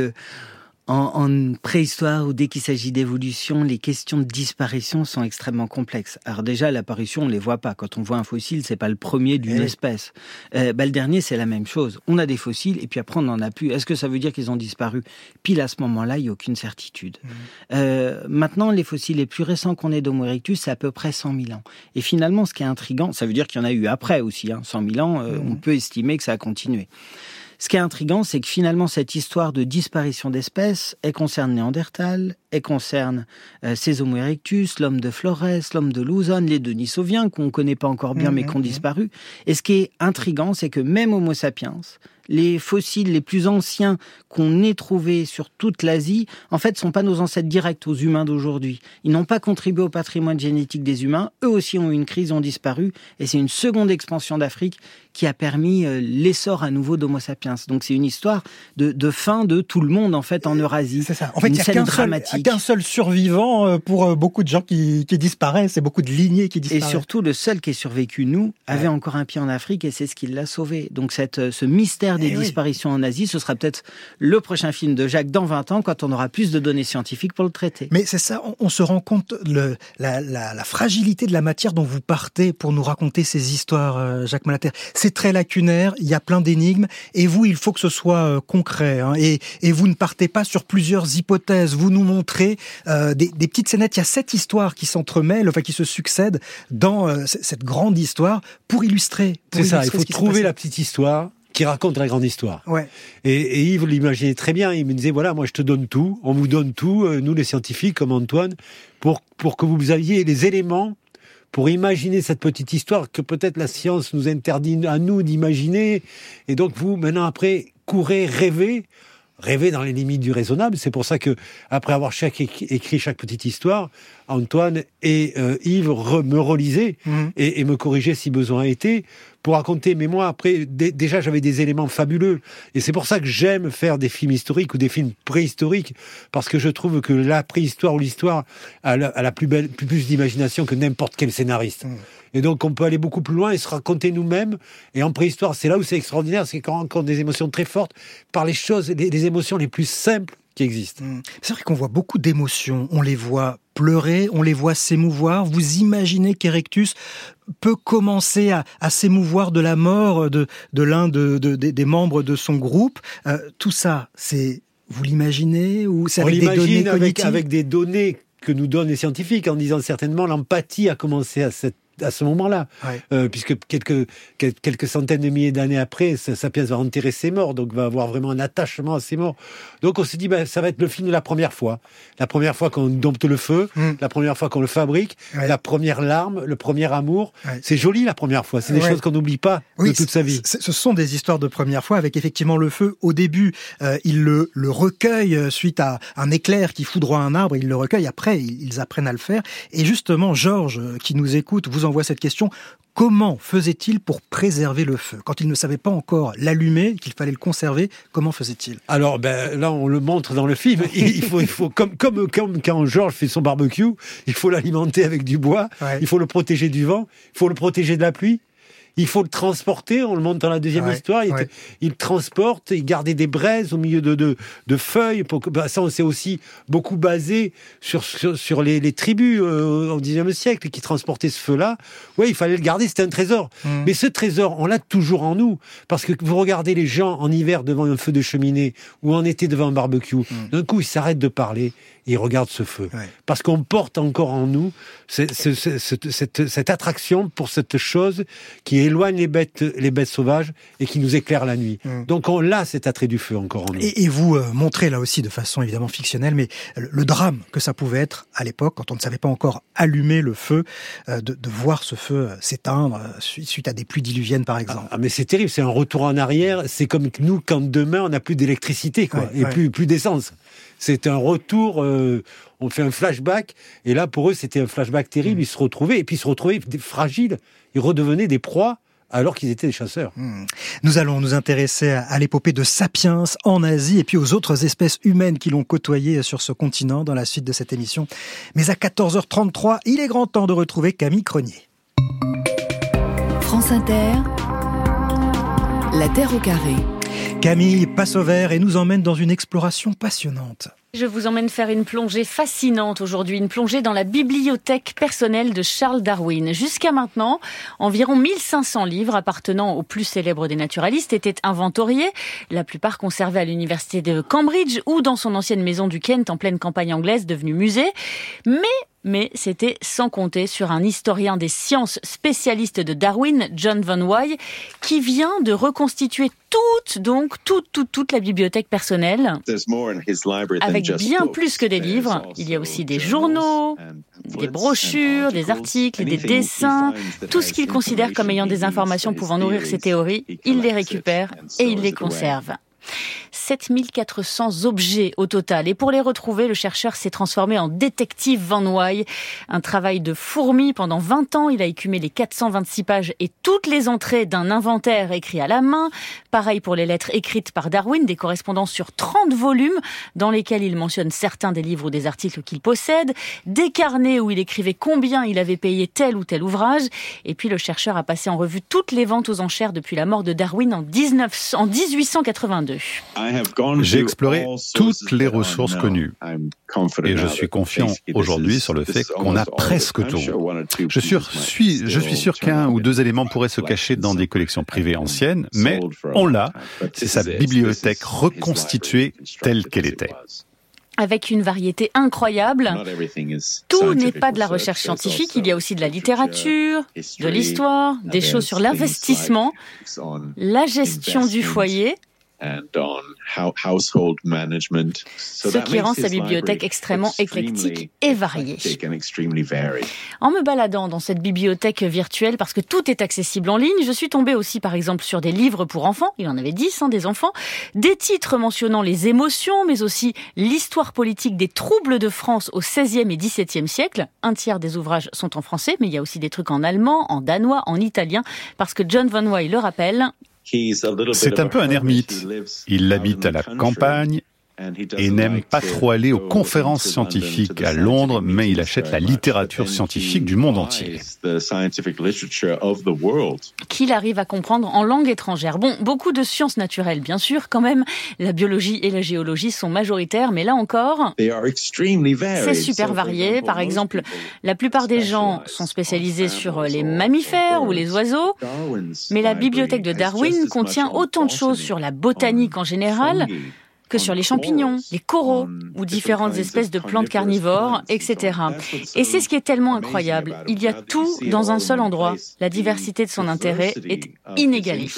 En préhistoire ou dès qu'il s'agit d'évolution, les questions de disparition sont extrêmement complexes. Alors déjà, l'apparition, on les voit pas. Quand on voit un fossile, c'est pas le premier d'une espèce. Le dernier, c'est la même chose. On a des fossiles et puis après, on n'en a plus. Est-ce que ça veut dire qu'ils ont disparu? Pile à ce moment-là, il n'y a aucune certitude. Maintenant, les fossiles les plus récents qu'on ait d'Homo erectus, c'est à peu près 100 000 ans. Et finalement, ce qui est intriguant, ça veut dire qu'il y en a eu après aussi. 100 000 ans, on peut estimer que ça a continué. Ce qui est intriguant, c'est que finalement, cette histoire de disparition d'espèces, elle concerne Néandertal, elle concerne ces Homo erectus, l'homme de Flores, l'homme de Luzon, les Denisoviens, qu'on ne connaît pas encore bien, mais qui ont disparu. Et ce qui est intriguant, c'est que même Homo sapiens, les fossiles les plus anciens qu'on ait trouvés sur toute l'Asie, en fait, ne sont pas nos ancêtres directs aux humains d'aujourd'hui. Ils n'ont pas contribué au patrimoine génétique des humains. Eux aussi ont eu une crise, ont disparu. Et c'est une seconde expansion d'Afrique qui a permis l'essor à nouveau d'Homo sapiens. Donc c'est une histoire de fin de tout le monde, en fait, en Eurasie. C'est ça. En fait, il n'y a qu'un seul survivant pour beaucoup de gens qui disparaissent et beaucoup de lignées qui disparaissent. Et surtout, le seul qui est survécu, nous, avait encore un pied en Afrique et c'est ce qui l'a sauvé. Donc ce mystère des disparitions en Asie, ce sera peut-être le prochain film de Jacques dans 20 ans quand on aura plus de données scientifiques pour le traiter. Mais c'est ça, on se rend compte la fragilité de la matière dont vous partez pour nous raconter ces histoires, Jacques Malater. C'est très lacunaire, il y a plein d'énigmes et vous, il faut que ce soit concret. Et vous ne partez pas sur plusieurs hypothèses, vous nous montrez des petites scénettes. Il y a 7 histoires qui s'entremêlent, qui se succèdent dans cette grande histoire pour illustrer. C'est ça, il faut trouver la petite histoire qui raconte la grande histoire. Ouais. Et Yves l'imaginait très bien. Il me disait, voilà, moi je te donne tout, on vous donne tout, nous les scientifiques comme Antoine, pour que vous aviez les éléments pour imaginer cette petite histoire que peut-être la science nous interdit à nous d'imaginer. Et donc vous, maintenant après, courez, rêvez dans les limites du raisonnable. C'est pour ça que, après avoir écrit chaque petite histoire, Antoine et Yves me relisaient et me corrigeaient si besoin était pour raconter. Mais moi, après, déjà, j'avais des éléments fabuleux. Et c'est pour ça que j'aime faire des films historiques ou des films préhistoriques, parce que je trouve que la préhistoire ou l'histoire a la plus d'imagination que n'importe quel scénariste. Et donc, on peut aller beaucoup plus loin et se raconter nous-mêmes. Et en préhistoire, c'est là où c'est extraordinaire, c'est quand on rencontre des émotions très fortes par les choses, les émotions les plus simples qui existent. C'est vrai qu'on voit beaucoup d'émotions. On les voit pleurer, on les voit s'émouvoir. Vous imaginez qu'Erectus peut commencer à s'émouvoir de la mort de l'un des membres de son groupe. Tout ça, vous l'imaginez ou c'est avec des données cognitives ? avec des données que nous donnent les scientifiques, en disant certainement l'empathie a commencé à ce moment-là, puisque quelques centaines de milliers d'années après, Sapiens va enterrer ses morts, donc va avoir vraiment un attachement à ses morts. Donc on se dit, ça va être le film de la première fois qu'on dompte le feu, la première fois qu'on le fabrique, la première larme, le premier amour. C'est joli la première fois, c'est des choses qu'on n'oublie pas de toute sa vie. Ce sont des histoires de première fois avec effectivement le feu. Au début, il le recueille suite à un éclair qui foudroie un arbre, il le recueille. Après, ils apprennent à le faire. Et justement, Georges, qui nous écoute, vous envoie cette question. Comment faisait-il pour préserver le feu ? Quand il ne savait pas encore l'allumer, qu'il fallait le conserver, comment faisait-il ? Alors, là, on le montre dans le film. Il faut comme quand Georges fait son barbecue, il faut l'alimenter avec du bois, il faut le protéger du vent, il faut le protéger de la pluie. Il faut le transporter, on le montre dans la deuxième histoire, il transporte, il gardait des braises au milieu de feuilles. Ça, on s'est aussi beaucoup basé sur les tribus au XIXe siècle qui transportaient ce feu-là. Ouais, il fallait le garder, c'était un trésor. Mais ce trésor, on l'a toujours en nous. Parce que vous regardez les gens en hiver devant un feu de cheminée ou en été devant un barbecue, d'un coup, ils s'arrêtent de parler et ils regardent ce feu. Parce qu'on porte encore en nous cette attraction pour cette chose qui éloigne les bêtes sauvages et qui nous éclaire la nuit. Donc on a cet attrait du feu encore en nous. Et vous montrez là aussi de façon évidemment fictionnelle, mais le drame que ça pouvait être à l'époque, quand on ne savait pas encore allumer le feu, de voir ce feu s'éteindre suite à des pluies diluviennes par exemple. Mais c'est terrible, c'est un retour en arrière. C'est comme nous quand demain on n'a plus d'électricité plus d'essence. C'est un retour, on fait un flashback, et là pour eux c'était un flashback terrible, ils se retrouvaient fragiles, ils redevenaient des proies alors qu'ils étaient des chasseurs. Nous allons nous intéresser à l'épopée de Sapiens en Asie et puis aux autres espèces humaines qui l'ont côtoyé sur ce continent dans la suite de cette émission. Mais à 14h33, il est grand temps de retrouver Camille Cronier. France Inter, La Terre au carré. Camille passe au vert et nous emmène dans une exploration passionnante. Je vous emmène faire une plongée fascinante aujourd'hui, une plongée dans la bibliothèque personnelle de Charles Darwin. Jusqu'à maintenant, environ 1500 livres appartenant aux plus célèbres des naturalistes étaient inventoriés, la plupart conservés à l'université de Cambridge ou dans son ancienne maison du Kent en pleine campagne anglaise devenue musée. Mais c'était sans compter sur un historien des sciences spécialiste de Darwin, John Van Wy, qui vient de reconstituer toute la bibliothèque personnelle. Avec bien plus que des livres, il y a aussi des journaux, des brochures, des articles, des dessins, tout ce qu'il considère comme ayant des informations pouvant nourrir ses théories, il les récupère et il les conserve. 7400 objets au total. Et pour les retrouver, le chercheur s'est transformé en détective Van Wy. Un travail de fourmi pendant 20 ans. Il a écumé les 426 pages et toutes les entrées d'un inventaire écrit à la main. Pareil pour les lettres écrites par Darwin, des correspondances sur 30 volumes dans lesquels il mentionne certains des livres ou des articles qu'il possède, des carnets où il écrivait combien il avait payé tel ou tel ouvrage. Et puis le chercheur a passé en revue toutes les ventes aux enchères depuis la mort de Darwin en 1882. J'ai exploré toutes les ressources connues et je suis confiant aujourd'hui sur le fait qu'on a presque tout. Je suis sûr qu'un ou deux éléments pourraient se cacher dans des collections privées anciennes, mais on l'a, c'est sa bibliothèque reconstituée telle qu'elle était. Avec une variété incroyable. Tout n'est pas de la recherche scientifique, il y a aussi de la littérature, de l'histoire, des choses sur l'investissement, la gestion du foyer, ce qui rend sa bibliothèque extrêmement éclectique et variée. En me baladant dans cette bibliothèque virtuelle, parce que tout est accessible en ligne, je suis tombée aussi par exemple sur des livres pour enfants, il en avait 10 des enfants, des titres mentionnant les émotions, mais aussi l'histoire politique des troubles de France au XVIe et XVIIe siècle. Un tiers des ouvrages sont en français, mais il y a aussi des trucs en allemand, en danois, en italien, parce que John Van Wy le rappelle. C'est un peu un ermite. Il habite à la campagne et n'aime pas trop aller aux conférences scientifiques à Londres, mais il achète la littérature scientifique du monde entier. Qu'il arrive à comprendre en langue étrangère. Bon, beaucoup de sciences naturelles, bien sûr, quand même. La biologie et la géologie sont majoritaires, mais là encore, c'est super varié. Par exemple, la plupart des gens sont spécialisés sur les mammifères ou les oiseaux, mais la bibliothèque de Darwin contient autant de choses sur la botanique en général, que sur les champignons, les coraux ou différentes espèces de plantes carnivores, etc. Et c'est ce qui est tellement incroyable. Il y a tout dans un seul endroit. La diversité de son intérêt est inégalée.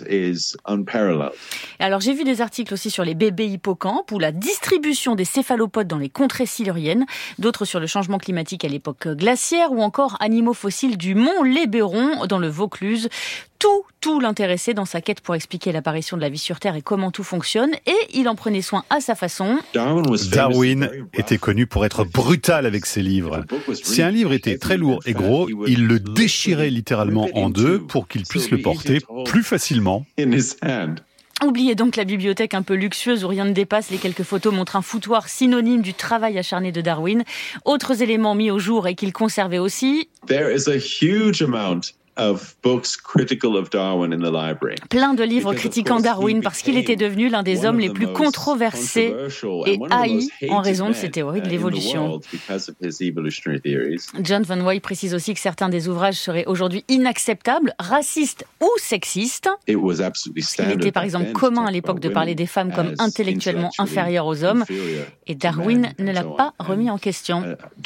Alors j'ai vu des articles aussi sur les bébés hippocampes ou la distribution des céphalopodes dans les contrées siluriennes, d'autres sur le changement climatique à l'époque glaciaire ou encore animaux fossiles du mont Lébéron dans le Vaucluse. Tout l'intéressait dans sa quête pour expliquer l'apparition de la vie sur Terre et comment tout fonctionne, et il en prenait soin à sa façon. Darwin était connu pour être brutal avec ses livres. Si un livre était très lourd et gros, il le déchirait littéralement en deux pour qu'il puisse le porter plus facilement. Oubliez donc la bibliothèque un peu luxueuse où rien ne dépasse. Les quelques photos montrent un foutoir synonyme du travail acharné de Darwin. Autres éléments mis au jour et qu'il conservait aussi. Plein de livres critiquant Darwin parce qu'il était devenu l'un des hommes les plus controversés et haïs en raison de ses théories de l'évolution. John Van Wy précise aussi que certains des ouvrages seraient aujourd'hui inacceptables, racistes ou sexistes. Il était par exemple commun à l'époque de parler des femmes comme intellectuellement inférieures aux hommes, et Darwin ne l'a pas remis en question.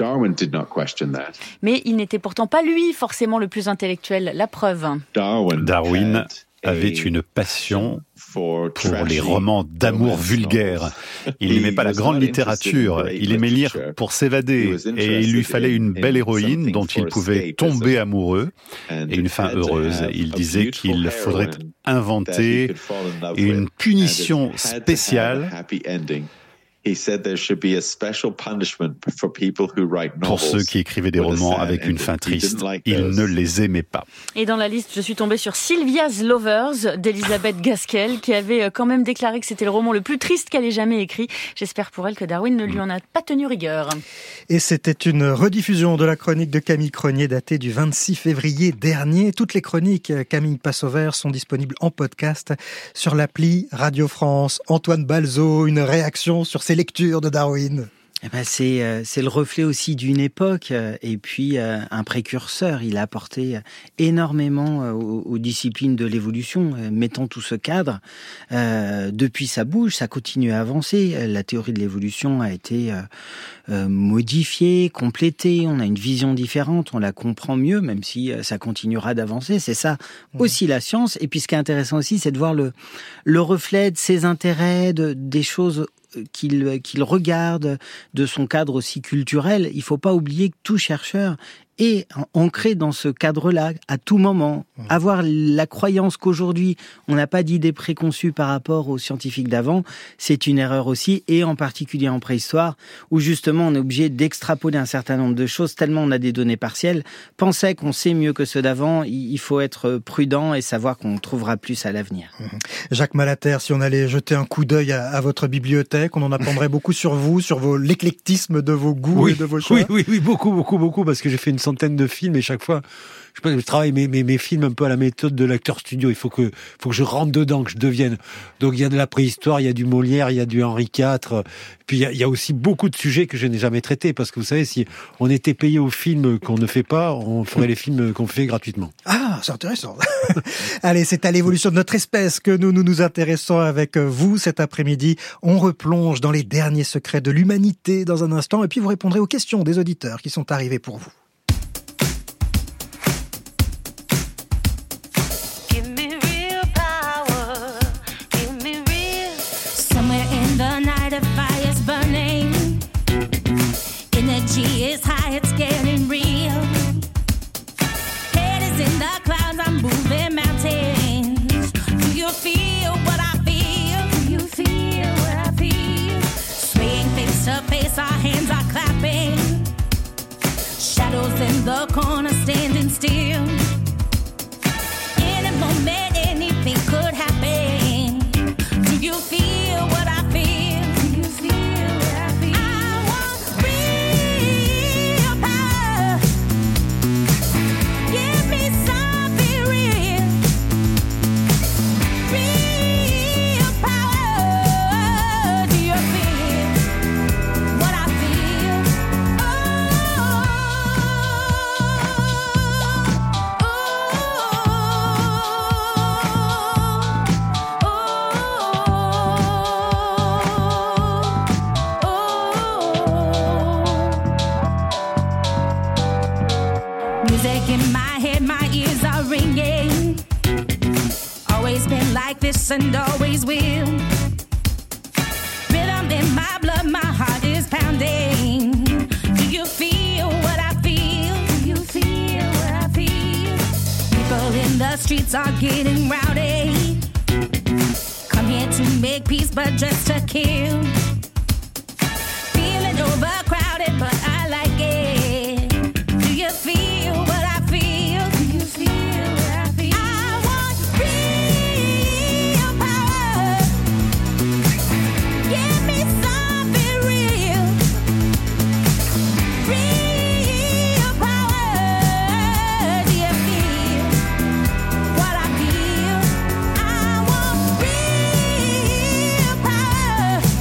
Mais il n'était pourtant pas lui forcément le plus intellectuel. La preuve. Darwin avait une passion pour les romans d'amour vulgaire. Il n'aimait pas la grande littérature, il aimait lire pour s'évader, et il lui fallait une belle héroïne dont il pouvait tomber amoureux, et une fin heureuse. Il disait qu'il faudrait inventer une punition spéciale Pour ceux qui écrivaient des romans avec une fin triste, il ne les aimait pas. Et dans la liste, je suis tombée sur Sylvia's Lovers d'Elisabeth Gaskell, qui avait quand même déclaré que c'était le roman le plus triste qu'elle ait jamais écrit. J'espère pour elle que Darwin ne lui en a pas tenu rigueur. Et c'était une rediffusion de la chronique de Camille Cronier datée du 26 février dernier. Toutes les chroniques Camille Passover sont disponibles en podcast sur l'appli Radio France. Antoine Balzo, une réaction sur ces lectures de Darwin? C'est le reflet aussi d'une époque et puis un précurseur. Il a apporté énormément aux disciplines de l'évolution, mettant tout ce cadre. Depuis ça bouge, ça continue à avancer. La théorie de l'évolution a été modifiée, complétée. On a une vision différente, on la comprend mieux, même si ça continuera d'avancer. C'est ça aussi la science. Et puis ce qui est intéressant aussi, c'est de voir le reflet de ses intérêts, des choses qu'il regarde, de son cadre aussi culturel. Il ne faut pas oublier que tout chercheur est ancré dans ce cadre-là, à tout moment. Avoir la croyance qu'aujourd'hui, on n'a pas d'idées préconçues par rapport aux scientifiques d'avant, c'est une erreur aussi, et en particulier en préhistoire, où justement on est obligé d'extrapoler un certain nombre de choses, tellement on a des données partielles. Penser qu'on sait mieux que ceux d'avant, il faut être prudent et savoir qu'on trouvera plus à l'avenir. Jacques Malater, si on allait jeter un coup d'œil à votre bibliothèque, on en apprendrait beaucoup sur vous, sur l'éclectisme de vos goûts et de vos choix. Oui, beaucoup, parce que j'ai fait une centaine de films et chaque fois, je travaille mes films un peu à la méthode de l'acteur studio. Il faut que je rentre dedans, que je devienne. Donc il y a de la préhistoire, il y a du Molière, il y a du Henri IV. Puis il y a aussi beaucoup de sujets que je n'ai jamais traités, parce que vous savez, si on était payé aux films qu'on ne fait pas, on ferait les films qu'on fait gratuitement. Ah, c'est intéressant. Allez, c'est à l'évolution de notre espèce que nous intéressons avec vous cet après-midi. On replonge dans les derniers secrets de l'humanité dans un instant, et puis vous répondrez aux questions des auditeurs qui sont arrivés pour vous. Is high, it's getting real. Head is in the clouds, I'm moving mountains. Do you feel what I feel? Do you feel what I feel? Swaying face to face, our hands are clapping. Shadows in the corner standing still. In a moment, anything could happen. Do you feel what I feel? Do you feel what I feel? I want real power. Give me something real. Real power. Do you feel what I feel? Music in my head, my ears are ringing. Always been like this and always will. Rhythm in my blood, my heart is pounding. Do you feel what I feel? Do you feel what I feel? People in the streets are getting rowdy. Come here to make peace, but just to kill. Feeling overcrowded, but I like it. Do you feel what I feel? Do you feel what I feel? I want real power. Give me something real. Real power. Do you feel what I feel? I want real power.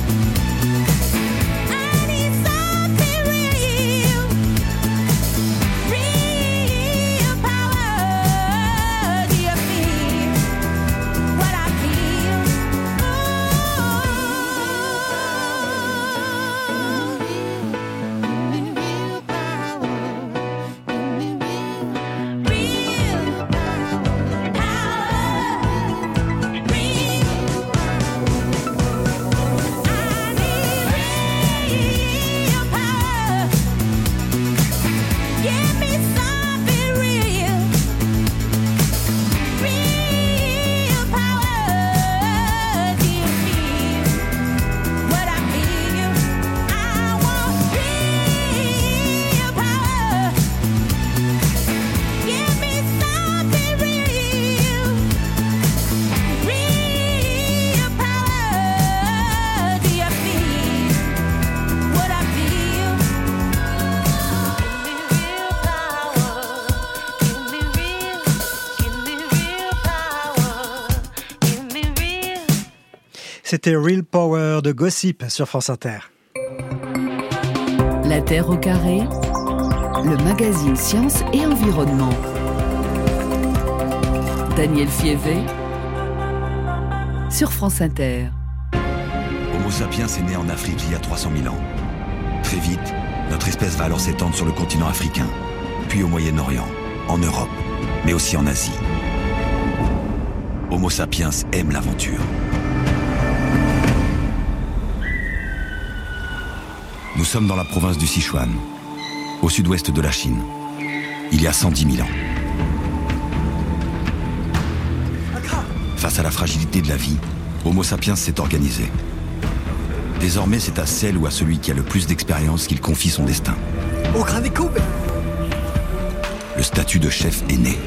C'était Real Power de Gossip sur France Inter. La Terre au carré, le magazine Science et Environnement. Daniel Fievé sur France Inter. Homo sapiens est né en Afrique il y a 300 000 ans. Très vite, notre espèce va alors s'étendre sur le continent africain, puis au Moyen-Orient, en Europe, mais aussi en Asie. Homo sapiens aime l'aventure. Nous sommes dans la province du Sichuan, au sud-ouest de la Chine, il y a 110 000 ans. Face à la fragilité de la vie, Homo sapiens s'est organisé. Désormais, c'est à celle ou à celui qui a le plus d'expérience qu'il confie son destin. Le statut de chef est né.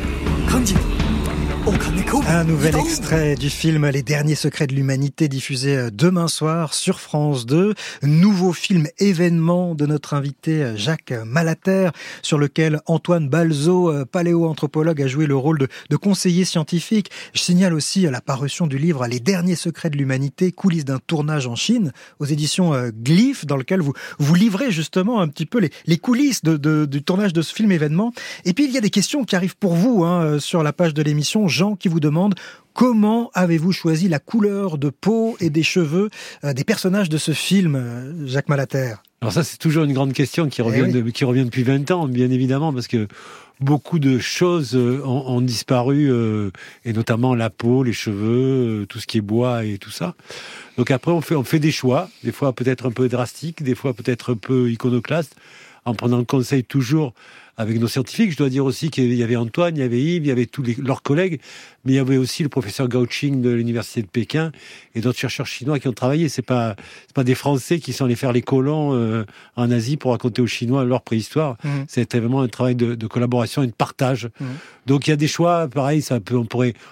Un nouvel extrait du film Les Derniers Secrets de l'Humanité, diffusé demain soir sur France 2. Nouveau film événement de notre invité Jacques Malater, sur lequel Antoine Balzo, paléoanthropologue, a joué le rôle de conseiller scientifique. Je signale aussi la parution du livre Les Derniers Secrets de l'Humanité, coulisses d'un tournage en Chine, aux éditions Glyph, dans lequel vous livrez justement un petit peu les coulisses du tournage de ce film événement. Et puis il y a des questions qui arrivent pour vous sur la page de l'émission. Jean qui vous demande: comment avez-vous choisi la couleur de peau et des cheveux des personnages de ce film, Jacques Malater? Alors ça, c'est toujours une grande question qui revient depuis 20 ans, bien évidemment, parce que beaucoup de choses ont disparu, et notamment la peau, les cheveux, tout ce qui est bois et tout ça. Donc après, on fait des choix, des fois peut-être un peu drastiques, des fois peut-être un peu iconoclastes, en prenant le conseil toujours avec nos scientifiques. Je dois dire aussi qu'il y avait Antoine, il y avait Yves, il y avait tous leurs collègues, mais il y avait aussi le professeur Gao Qing de l'université de Pékin et d'autres chercheurs chinois qui ont travaillé. C'est pas des Français qui sont allés faire les colons en Asie pour raconter aux Chinois leur préhistoire. C'était vraiment un travail de collaboration et de partage. Donc il y a des choix, pareil, on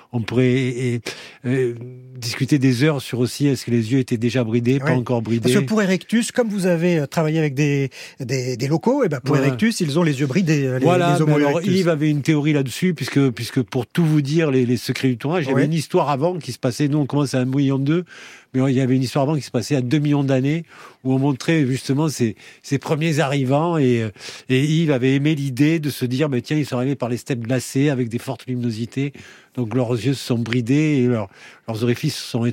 pourrait discuter des heures sur aussi est-ce que les yeux étaient déjà bridés, pas encore bridés. Parce que pour Erectus, comme vous avez travaillé avec des locaux, et pour Erectus, ils ont les yeux bridés. Voilà, les Homo alors erectus. Yves avait une théorie là-dessus, puisque pour tout vous dire, les secrets du tournage, il y avait une histoire avant qui se passait, nous on commence à 1,2 million, mais il y avait une histoire avant qui se passait à 2 millions d'années, où on montrait justement ces premiers arrivants, et Yves avait aimé l'idée de se dire, tiens, ils sont arrivés par les steppes glacées avec des fortes luminosités, donc leurs yeux se sont bridés et leurs orifices se sont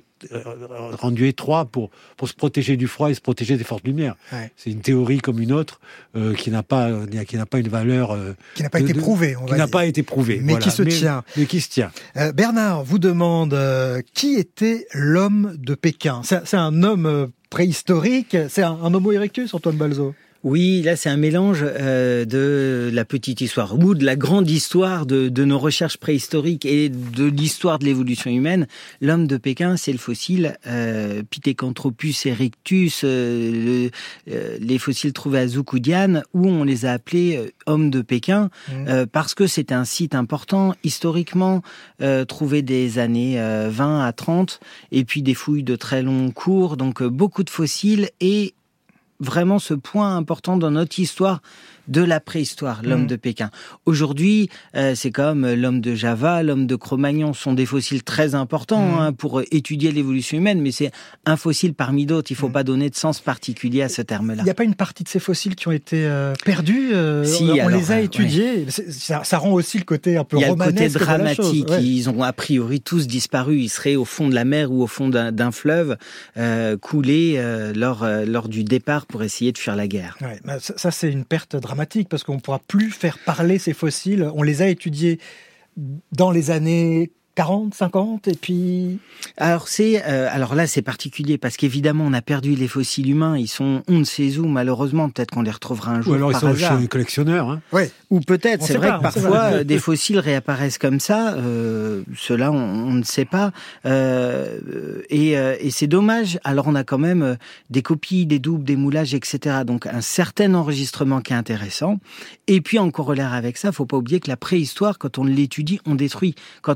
rendus étroits pour se protéger du froid et se protéger des fortes lumières. Ouais. C'est une théorie comme une autre qui n'a pas une valeur qui n'a pas été prouvée, pas été prouvée, mais qui se tient. Mais qui se tient. Bernard vous demande qui était l'homme de Pékin. C'est un homme préhistorique, c'est un Homo erectus, Antoine Balzo. Oui, là c'est un mélange de la petite histoire ou de la grande histoire de nos recherches préhistoriques et de l'histoire de l'évolution humaine. L'homme de Pékin, c'est le fossile Pithecanthropus erectus, les fossiles trouvés à Zhoukoudian, où on les a appelés hommes de Pékin, parce que c'est un site important historiquement, trouvé des années 20 à 30, et puis des fouilles de très long cours, donc beaucoup de fossiles et vraiment ce point important dans notre histoire de la préhistoire, l'homme de Pékin. Aujourd'hui, c'est comme l'homme de Java, l'homme de Cro-Magnon, sont des fossiles très importants pour étudier l'évolution humaine, mais c'est un fossile parmi d'autres. Il ne faut pas donner de sens particulier à ce terme-là. Il n'y a pas une partie de ces fossiles qui ont été perdus on les a étudiés. Ça rend aussi le côté un peu romanesque. Il y a le côté dramatique. Ils ont a priori tous disparu. Ils seraient au fond de la mer ou au fond d'un fleuve, coulés lors du départ pour essayer de fuir la guerre. Ouais, ça c'est une perte dramatique parce qu'on ne pourra plus faire parler ces fossiles. On les a étudiés dans les années 40, 50, et puis... Alors là, c'est particulier, parce qu'évidemment, on a perdu les fossiles humains, ils sont on ne sait où, malheureusement, peut-être qu'on les retrouvera un jour. Ou alors par ils sont hasard. chez les collectionneurs. Hein. Ouais. Ou peut-être, c'est vrai que parfois, des fossiles réapparaissent comme ça, ceux-là, on ne sait pas, et c'est dommage. Alors on a quand même des copies, des doubles, des moulages, etc. Donc un certain enregistrement qui est intéressant. Et puis en corollaire avec ça, faut pas oublier que la préhistoire, quand on l'étudie, on détruit. Quand on fouille un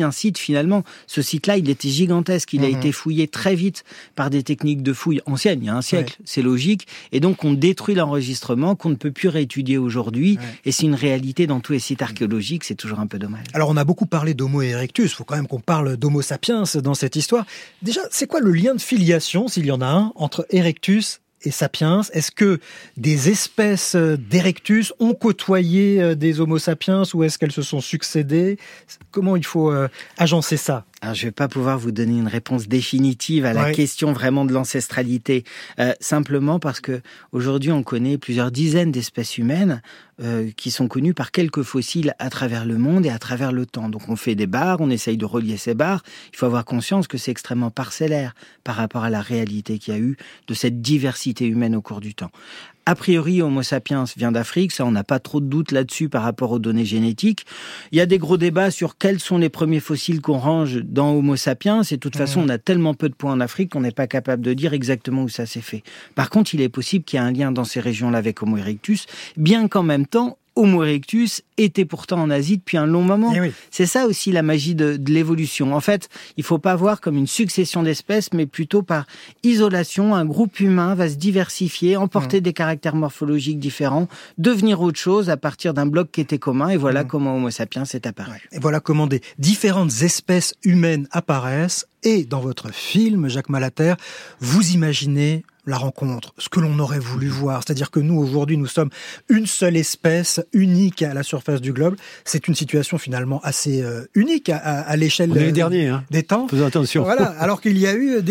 un site finalement. Ce site-là, il était gigantesque. Il a été fouillé très vite par des techniques de fouille anciennes, il y a un siècle. C'est logique. Et donc, on détruit l'enregistrement qu'on ne peut plus réétudier aujourd'hui. Et c'est une réalité dans tous les sites archéologiques. C'est toujours un peu dommage. Alors, on a beaucoup parlé d'Homo erectus. Il faut quand même qu'on parle d'Homo sapiens dans cette histoire. Déjà, c'est quoi le lien de filiation, s'il y en a un, entre Erectus et Sapiens? Est-ce que des espèces d'Erectus ont côtoyé des Homo sapiens ou est-ce qu'elles se sont succédées? Comment il faut agencer ça? Alors, je vais pas pouvoir vous donner une réponse définitive à la question vraiment de l'ancestralité. Simplement parce que aujourd'hui, on connaît plusieurs dizaines d'espèces humaines qui sont connues par quelques fossiles à travers le monde et à travers le temps. Donc, on fait des barres, on essaye de relier ces barres. Il faut avoir conscience que c'est extrêmement parcellaire par rapport à la réalité qu'il y a eu de cette diversité humaine au cours du temps. A priori, Homo sapiens vient d'Afrique, ça on n'a pas trop de doute là-dessus par rapport aux données génétiques. Il y a des gros débats sur quels sont les premiers fossiles qu'on range dans Homo sapiens, et de toute façon on a tellement peu de points en Afrique qu'on n'est pas capable de dire exactement où ça s'est fait. Par contre, il est possible qu'il y ait un lien dans ces régions-là avec Homo erectus, bien qu'en même temps, Homo erectus était pourtant en Asie depuis un long moment. C'est ça aussi la magie de l'évolution. En fait, il faut pas voir comme une succession d'espèces, mais plutôt par isolation. Un groupe humain va se diversifier, emporter des caractères morphologiques différents, devenir autre chose à partir d'un bloc qui était commun. Et voilà comment Homo sapiens est apparu. Et voilà comment des différentes espèces humaines apparaissent. Et dans votre film, Jacques Malater, vous imaginez la rencontre, ce que l'on aurait voulu voir. C'est-à-dire que nous, aujourd'hui, nous sommes une seule espèce unique à la surface du globe. C'est une situation finalement assez unique à l'échelle des temps. Faisons attention. Voilà. Alors qu'il y a eu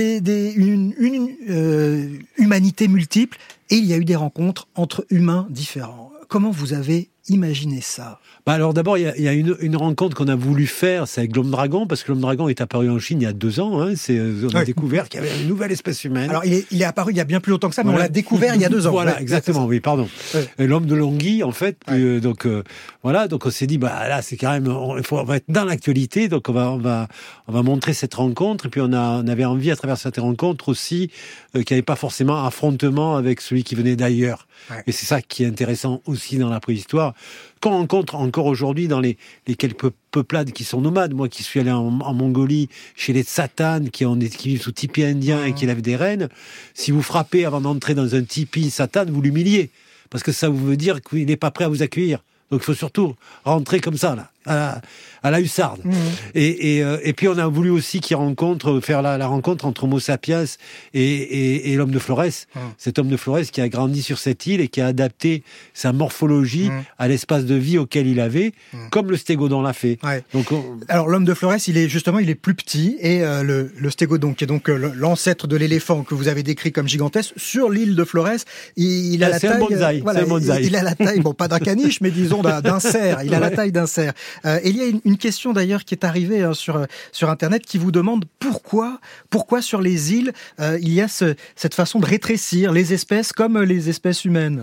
une humanité multiple et il y a eu des rencontres entre humains différents. Comment vous avez imaginé ça? Alors d'abord, il y a une rencontre qu'on a voulu faire, c'est avec l'homme dragon, parce que l'homme dragon est apparu en Chine il y a 2 ans. On a découvert qu'il y avait une nouvelle espèce humaine. Alors il est apparu il y a bien plus longtemps que ça, mais on l'a découvert il y a 2 ans. Voilà, exactement, oui, pardon. Et l'homme de Longhi, en fait. Donc on s'est dit, là c'est quand même, on va être dans l'actualité, donc on va montrer cette rencontre. Et puis on avait envie à travers cette rencontre aussi qu'il n'y avait pas forcément affrontement avec celui qui venait d'ailleurs. Et c'est ça qui est intéressant aussi dans la préhistoire, qu'on rencontre encore aujourd'hui dans les quelques peuplades qui sont nomades. Moi qui suis allé en Mongolie chez les Tsatanes qui vivent sous tipi indien et qui élèvent des rennes, si vous frappez avant d'entrer dans un tipi Tsatane, vous l'humiliez, parce que ça veut dire qu'il n'est pas prêt à vous accueillir. Donc il faut surtout rentrer comme ça, là, à la hussarde. Et puis on a voulu aussi faire la rencontre entre Homo sapiens et l'homme de Flores. Cet homme de Flores qui a grandi sur cette île et qui a adapté sa morphologie à l'espace de vie auquel il avait, comme le stégodon l'a fait. Donc, alors l'homme de Flores, il est plus petit, et le stégodon, qui est donc l'ancêtre de l'éléphant que vous avez décrit comme gigantesque, sur l'île de Flores, il a la taille... C'est un bonsaï. Il a la taille, pas d'un caniche, mais disons d'un cerf. Il a la taille d'un cerf. Et il y a une question d'ailleurs qui est arrivée sur Internet qui vous demande pourquoi sur les îles il y a cette façon de rétrécir les espèces comme les espèces humaines.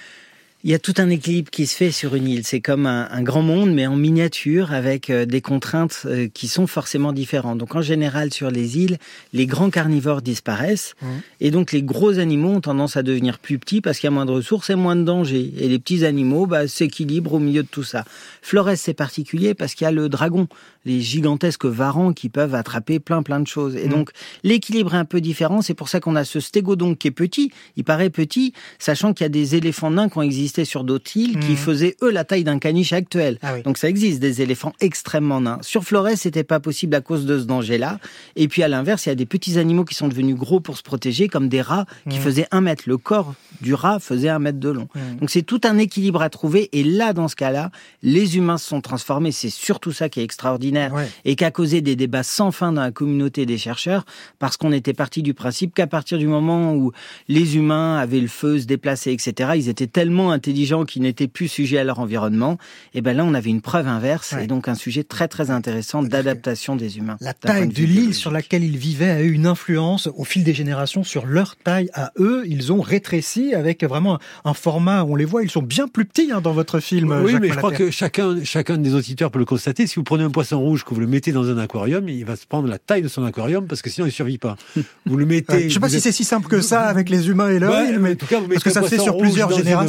Il y a tout un équilibre qui se fait sur une île. C'est comme un grand monde, mais en miniature, avec des contraintes qui sont forcément différentes. Donc en général, sur les îles, les grands carnivores disparaissent, et donc les gros animaux ont tendance à devenir plus petits parce qu'il y a moins de ressources et moins de dangers. Et les petits animaux s'équilibrent au milieu de tout ça. Flores, c'est particulier parce qu'il y a le dragon, les gigantesques varans qui peuvent attraper plein de choses. Et donc l'équilibre est un peu différent. C'est pour ça qu'on a ce stégodon qui est petit. Il paraît petit, sachant qu'il y a des éléphants nains qui ont existé sur d'autres îles qui faisaient, eux, la taille d'un caniche actuel. Donc ça existe, des éléphants extrêmement nains. Sur Flores, c'était pas possible à cause de ce danger-là. Et puis à l'inverse, il y a des petits animaux qui sont devenus gros pour se protéger, comme des rats qui faisaient 1 mètre. Le corps du rat faisait 1 mètre de long. Donc c'est tout un équilibre à trouver. Et là, dans ce cas-là, les humains se sont transformés. C'est surtout ça qui est extraordinaire et qui a causé des débats sans fin dans la communauté des chercheurs, parce qu'on était parti du principe qu'à partir du moment où les humains avaient le feu, se déplacer, etc., ils étaient tellement intelligents qui n'étaient plus sujets à leur environnement, et ben là on avait une preuve inverse, et donc un sujet très très intéressant d'adaptation des humains. La taille de l'île sur laquelle ils vivaient a eu une influence au fil des générations sur leur taille à eux. Ils ont rétréci avec vraiment un format, on les voit, ils sont bien plus petits dans votre film. Oui, Jacques mais Malater. je crois que chacun des auditeurs peut le constater. Si vous prenez un poisson rouge, que vous le mettez dans un aquarium, il va se prendre la taille de son aquarium, parce que sinon il ne survit pas. Vous le mettez... je ne sais pas si c'est si simple que ça avec les humains et leur île, mais en tout cas, vous mettez parce que ça se fait sur plusieurs générations.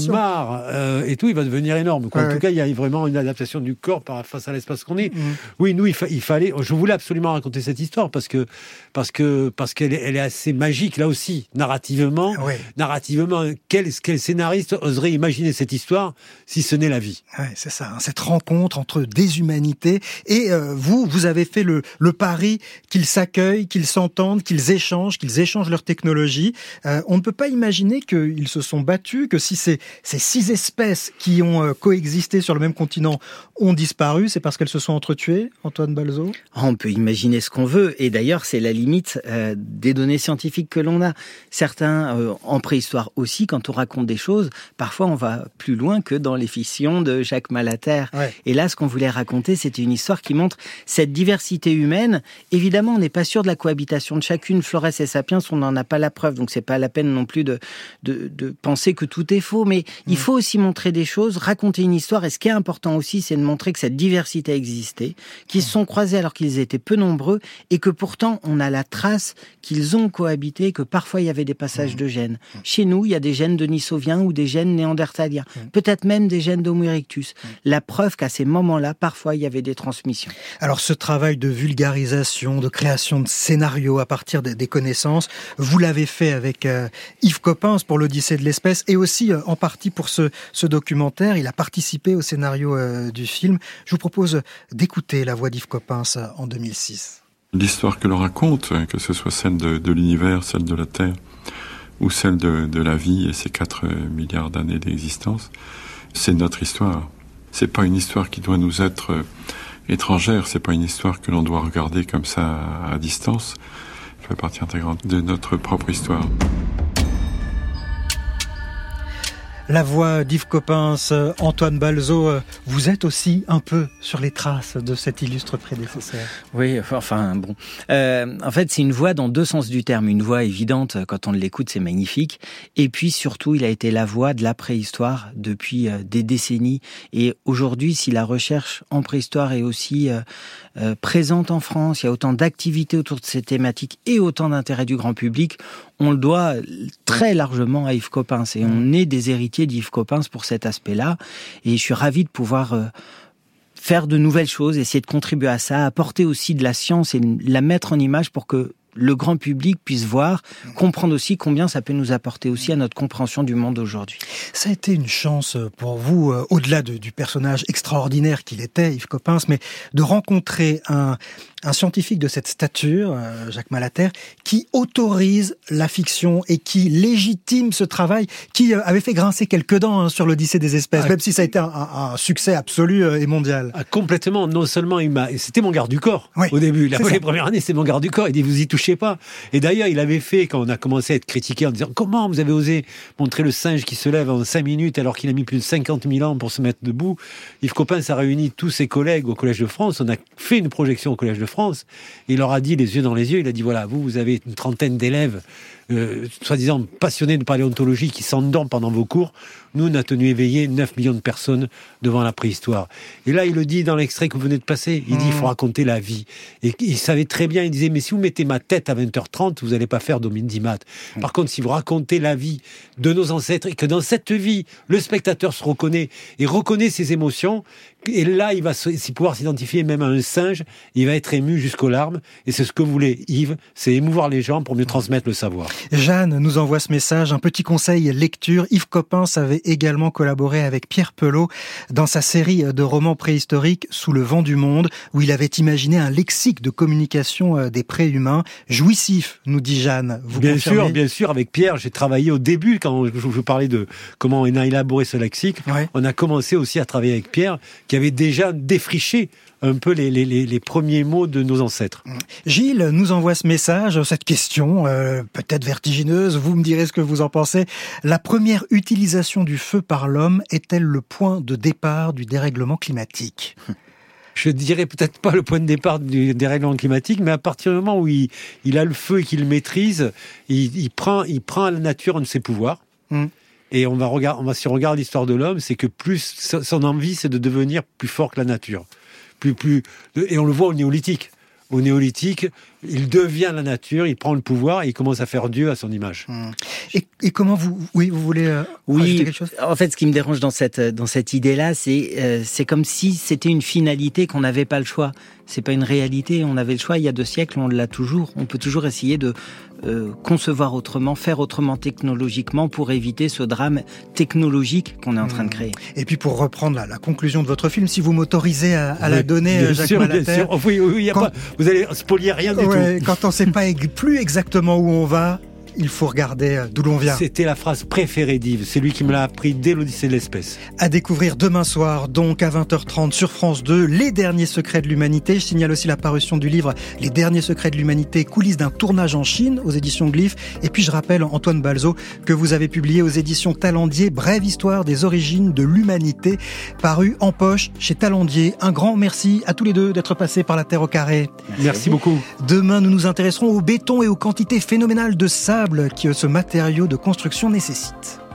l'histoire et tout, il va devenir énorme. En tout cas, il y a vraiment une adaptation du corps face à l'espace qu'on est. Oui, nous, il fallait. Je voulais absolument raconter cette histoire parce qu'elle est assez magique là aussi, narrativement. Narrativement, quel scénariste oserait imaginer cette histoire si ce n'est la vie? C'est ça, cette rencontre entre des humanités. Et vous avez fait le pari qu'ils s'accueillent, qu'ils s'entendent, qu'ils échangent leur technologie. On ne peut pas imaginer qu'ils se sont battus, que si ces 6 espèces qui ont coexisté sur le même continent ont disparu, c'est parce qu'elles se sont entretuées, Antoine Balzo? On peut imaginer ce qu'on veut, et d'ailleurs c'est la limite des données scientifiques que l'on a. Certains, en préhistoire aussi, quand on raconte des choses, parfois on va plus loin que dans les fictions de Jacques Malater. Et là, ce qu'on voulait raconter, c'était une histoire qui montre cette diversité humaine. Évidemment, on n'est pas sûr de la cohabitation de chacune. Flores et Sapiens, on n'en a pas la preuve, donc c'est pas la peine non plus de penser que tout est faux. Mais il faut aussi montrer des choses, raconter une histoire. Et ce qui est important aussi, c'est de montrer que cette diversité existait, qu'ils se sont croisés alors qu'ils étaient peu nombreux, et que pourtant on a la trace qu'ils ont cohabité, que parfois il y avait des passages de gènes. Chez nous, il y a des gènes denissoviens ou des gènes néandertaliens, peut-être même des gènes d'Homo erectus. La preuve qu'à ces moments-là, parfois il y avait des transmissions. Alors ce travail de vulgarisation, de création de scénarios à partir des connaissances, vous l'avez fait avec Yves Coppens pour l'Odyssée de l'espèce, et aussi en partie pour ce documentaire. Il a participé au scénario du film. Je vous propose d'écouter la voix d'Yves Coppens en 2006. L'histoire que l'on raconte, que ce soit celle de l'univers, celle de la Terre, ou celle de la vie et ses 4 milliards d'années d'existence, c'est notre histoire. C'est pas une histoire qui doit nous être étrangère, c'est pas une histoire que l'on doit regarder comme ça à distance. Elle fait partie intégrante de notre propre histoire. La voix d'Yves Coppens, Antoine Balzo, vous êtes aussi un peu sur les traces de cet illustre prédécesseur. Oui, enfin bon. En fait, c'est une voix dans 2 sens du terme. Une voix évidente, quand on l'écoute, c'est magnifique. Et puis surtout, il a été la voix de la préhistoire depuis des décennies. Et aujourd'hui, si la recherche en préhistoire est aussi présente en France, il y a autant d'activités autour de ces thématiques et autant d'intérêt du grand public, on le doit très largement à Yves Coppens. Et on est des héritiers d'Yves Coppens pour cet aspect-là. Et je suis ravi de pouvoir faire de nouvelles choses, essayer de contribuer à ça, apporter aussi de la science et la mettre en image pour que le grand public puisse voir, comprendre aussi combien ça peut nous apporter aussi à notre compréhension du monde aujourd'hui. Ça a été une chance pour vous, au-delà du personnage extraordinaire qu'il était, Yves Coppens, mais de rencontrer un scientifique de cette stature, Jacques Malater, qui autorise la fiction et qui légitime ce travail, qui avait fait grincer quelques dents sur l'Odyssée des espèces, même si ça a été un succès absolu et mondial. Complètement, non seulement c'était mon garde du corps au début, les premières années c'était mon garde du corps, il dit vous y touchez pas. Et d'ailleurs il avait fait, quand on a commencé à être critiqué en disant comment vous avez osé montrer le singe qui se lève en 5 minutes alors qu'il a mis plus de 50 000 ans pour se mettre debout, Yves Coppens a réuni tous ses collègues au Collège de France, on a fait une projection au Collège de France, et il leur a dit les yeux dans les yeux, il a dit voilà, vous avez une 30aine d'élèves soi-disant passionnés de paléontologie qui s'endorment pendant vos cours, nous on a tenu éveillé 9 millions de personnes devant la préhistoire. Et là il le dit dans l'extrait que vous venez de passer, il dit il faut raconter la vie, et il savait très bien, il disait mais si vous mettez ma tête à 20h30 vous n'allez pas faire d'audimat. Par contre si vous racontez la vie de nos ancêtres et que dans cette vie le spectateur se reconnaît et reconnaît ses émotions, et là il va pouvoir s'identifier même à un singe, il va être ému jusqu'aux larmes, et c'est ce que voulait Yves, c'est émouvoir les gens pour mieux transmettre le savoir. Jeanne nous envoie ce message, un petit conseil lecture. Yves Coppens avait également collaboré avec Pierre Pelot dans sa série de romans préhistoriques Sous le vent du monde, où il avait imaginé un lexique de communication des préhumains. Jouissif, nous dit Jeanne. Vous confirmez ? Bien sûr, avec Pierre, j'ai travaillé au début, quand je vous parlais de comment on a élaboré ce lexique, on a commencé aussi à travailler avec Pierre, qui avait déjà défriché un peu les premiers mots de nos ancêtres. Gilles nous envoie ce message, cette question peut-être vertigineuse, vous me direz ce que vous en pensez. La première utilisation du feu par l'homme est-elle le point de départ du dérèglement climatique ? Je dirais peut-être pas le point de départ du dérèglement climatique, mais à partir du moment où il a le feu et qu'il le maîtrise, il prend à la nature un de ses pouvoirs. Et si on regarde l'histoire de l'homme, c'est que plus son envie, c'est de devenir plus fort que la nature. Et on le voit au néolithique. au néolithique, il devient la nature, il prend le pouvoir et il commence à faire Dieu à son image. Et comment vous voulez rajouter quelque chose ? En fait, ce qui me dérange dans cette idée-là, c'est comme si c'était une finalité qu'on n'avait pas le choix. C'est pas une réalité, on avait le choix il y a 2 siècles, on l'a toujours. On peut toujours essayer de concevoir autrement, faire autrement technologiquement pour éviter ce drame technologique qu'on est en train de créer. Et puis pour reprendre la conclusion de votre film, si vous m'autorisez à la donner, Jacques Malater. Oui, vous allez spolier rien du tout. Quand on ne sait pas plus exactement où on va, il faut regarder d'où l'on vient. C'était la phrase préférée d'Yves, c'est lui qui me l'a appris dès l'Odyssée de l'espèce. À découvrir demain soir, donc à 20h30 sur France 2, Les Derniers Secrets de l'Humanité. Je signale aussi la parution du livre Les Derniers Secrets de l'Humanité, coulisses d'un tournage en Chine aux éditions Glyph. Et puis je rappelle, Antoine Balzo, que vous avez publié aux éditions Talendier Brève histoire des origines de l'humanité, paru en poche chez Talendier. Un grand merci à tous les deux d'être passés par la Terre au carré. Merci beaucoup. Demain, nous nous intéresserons au béton et aux quantités phénoménales de sable que ce matériau de construction nécessite.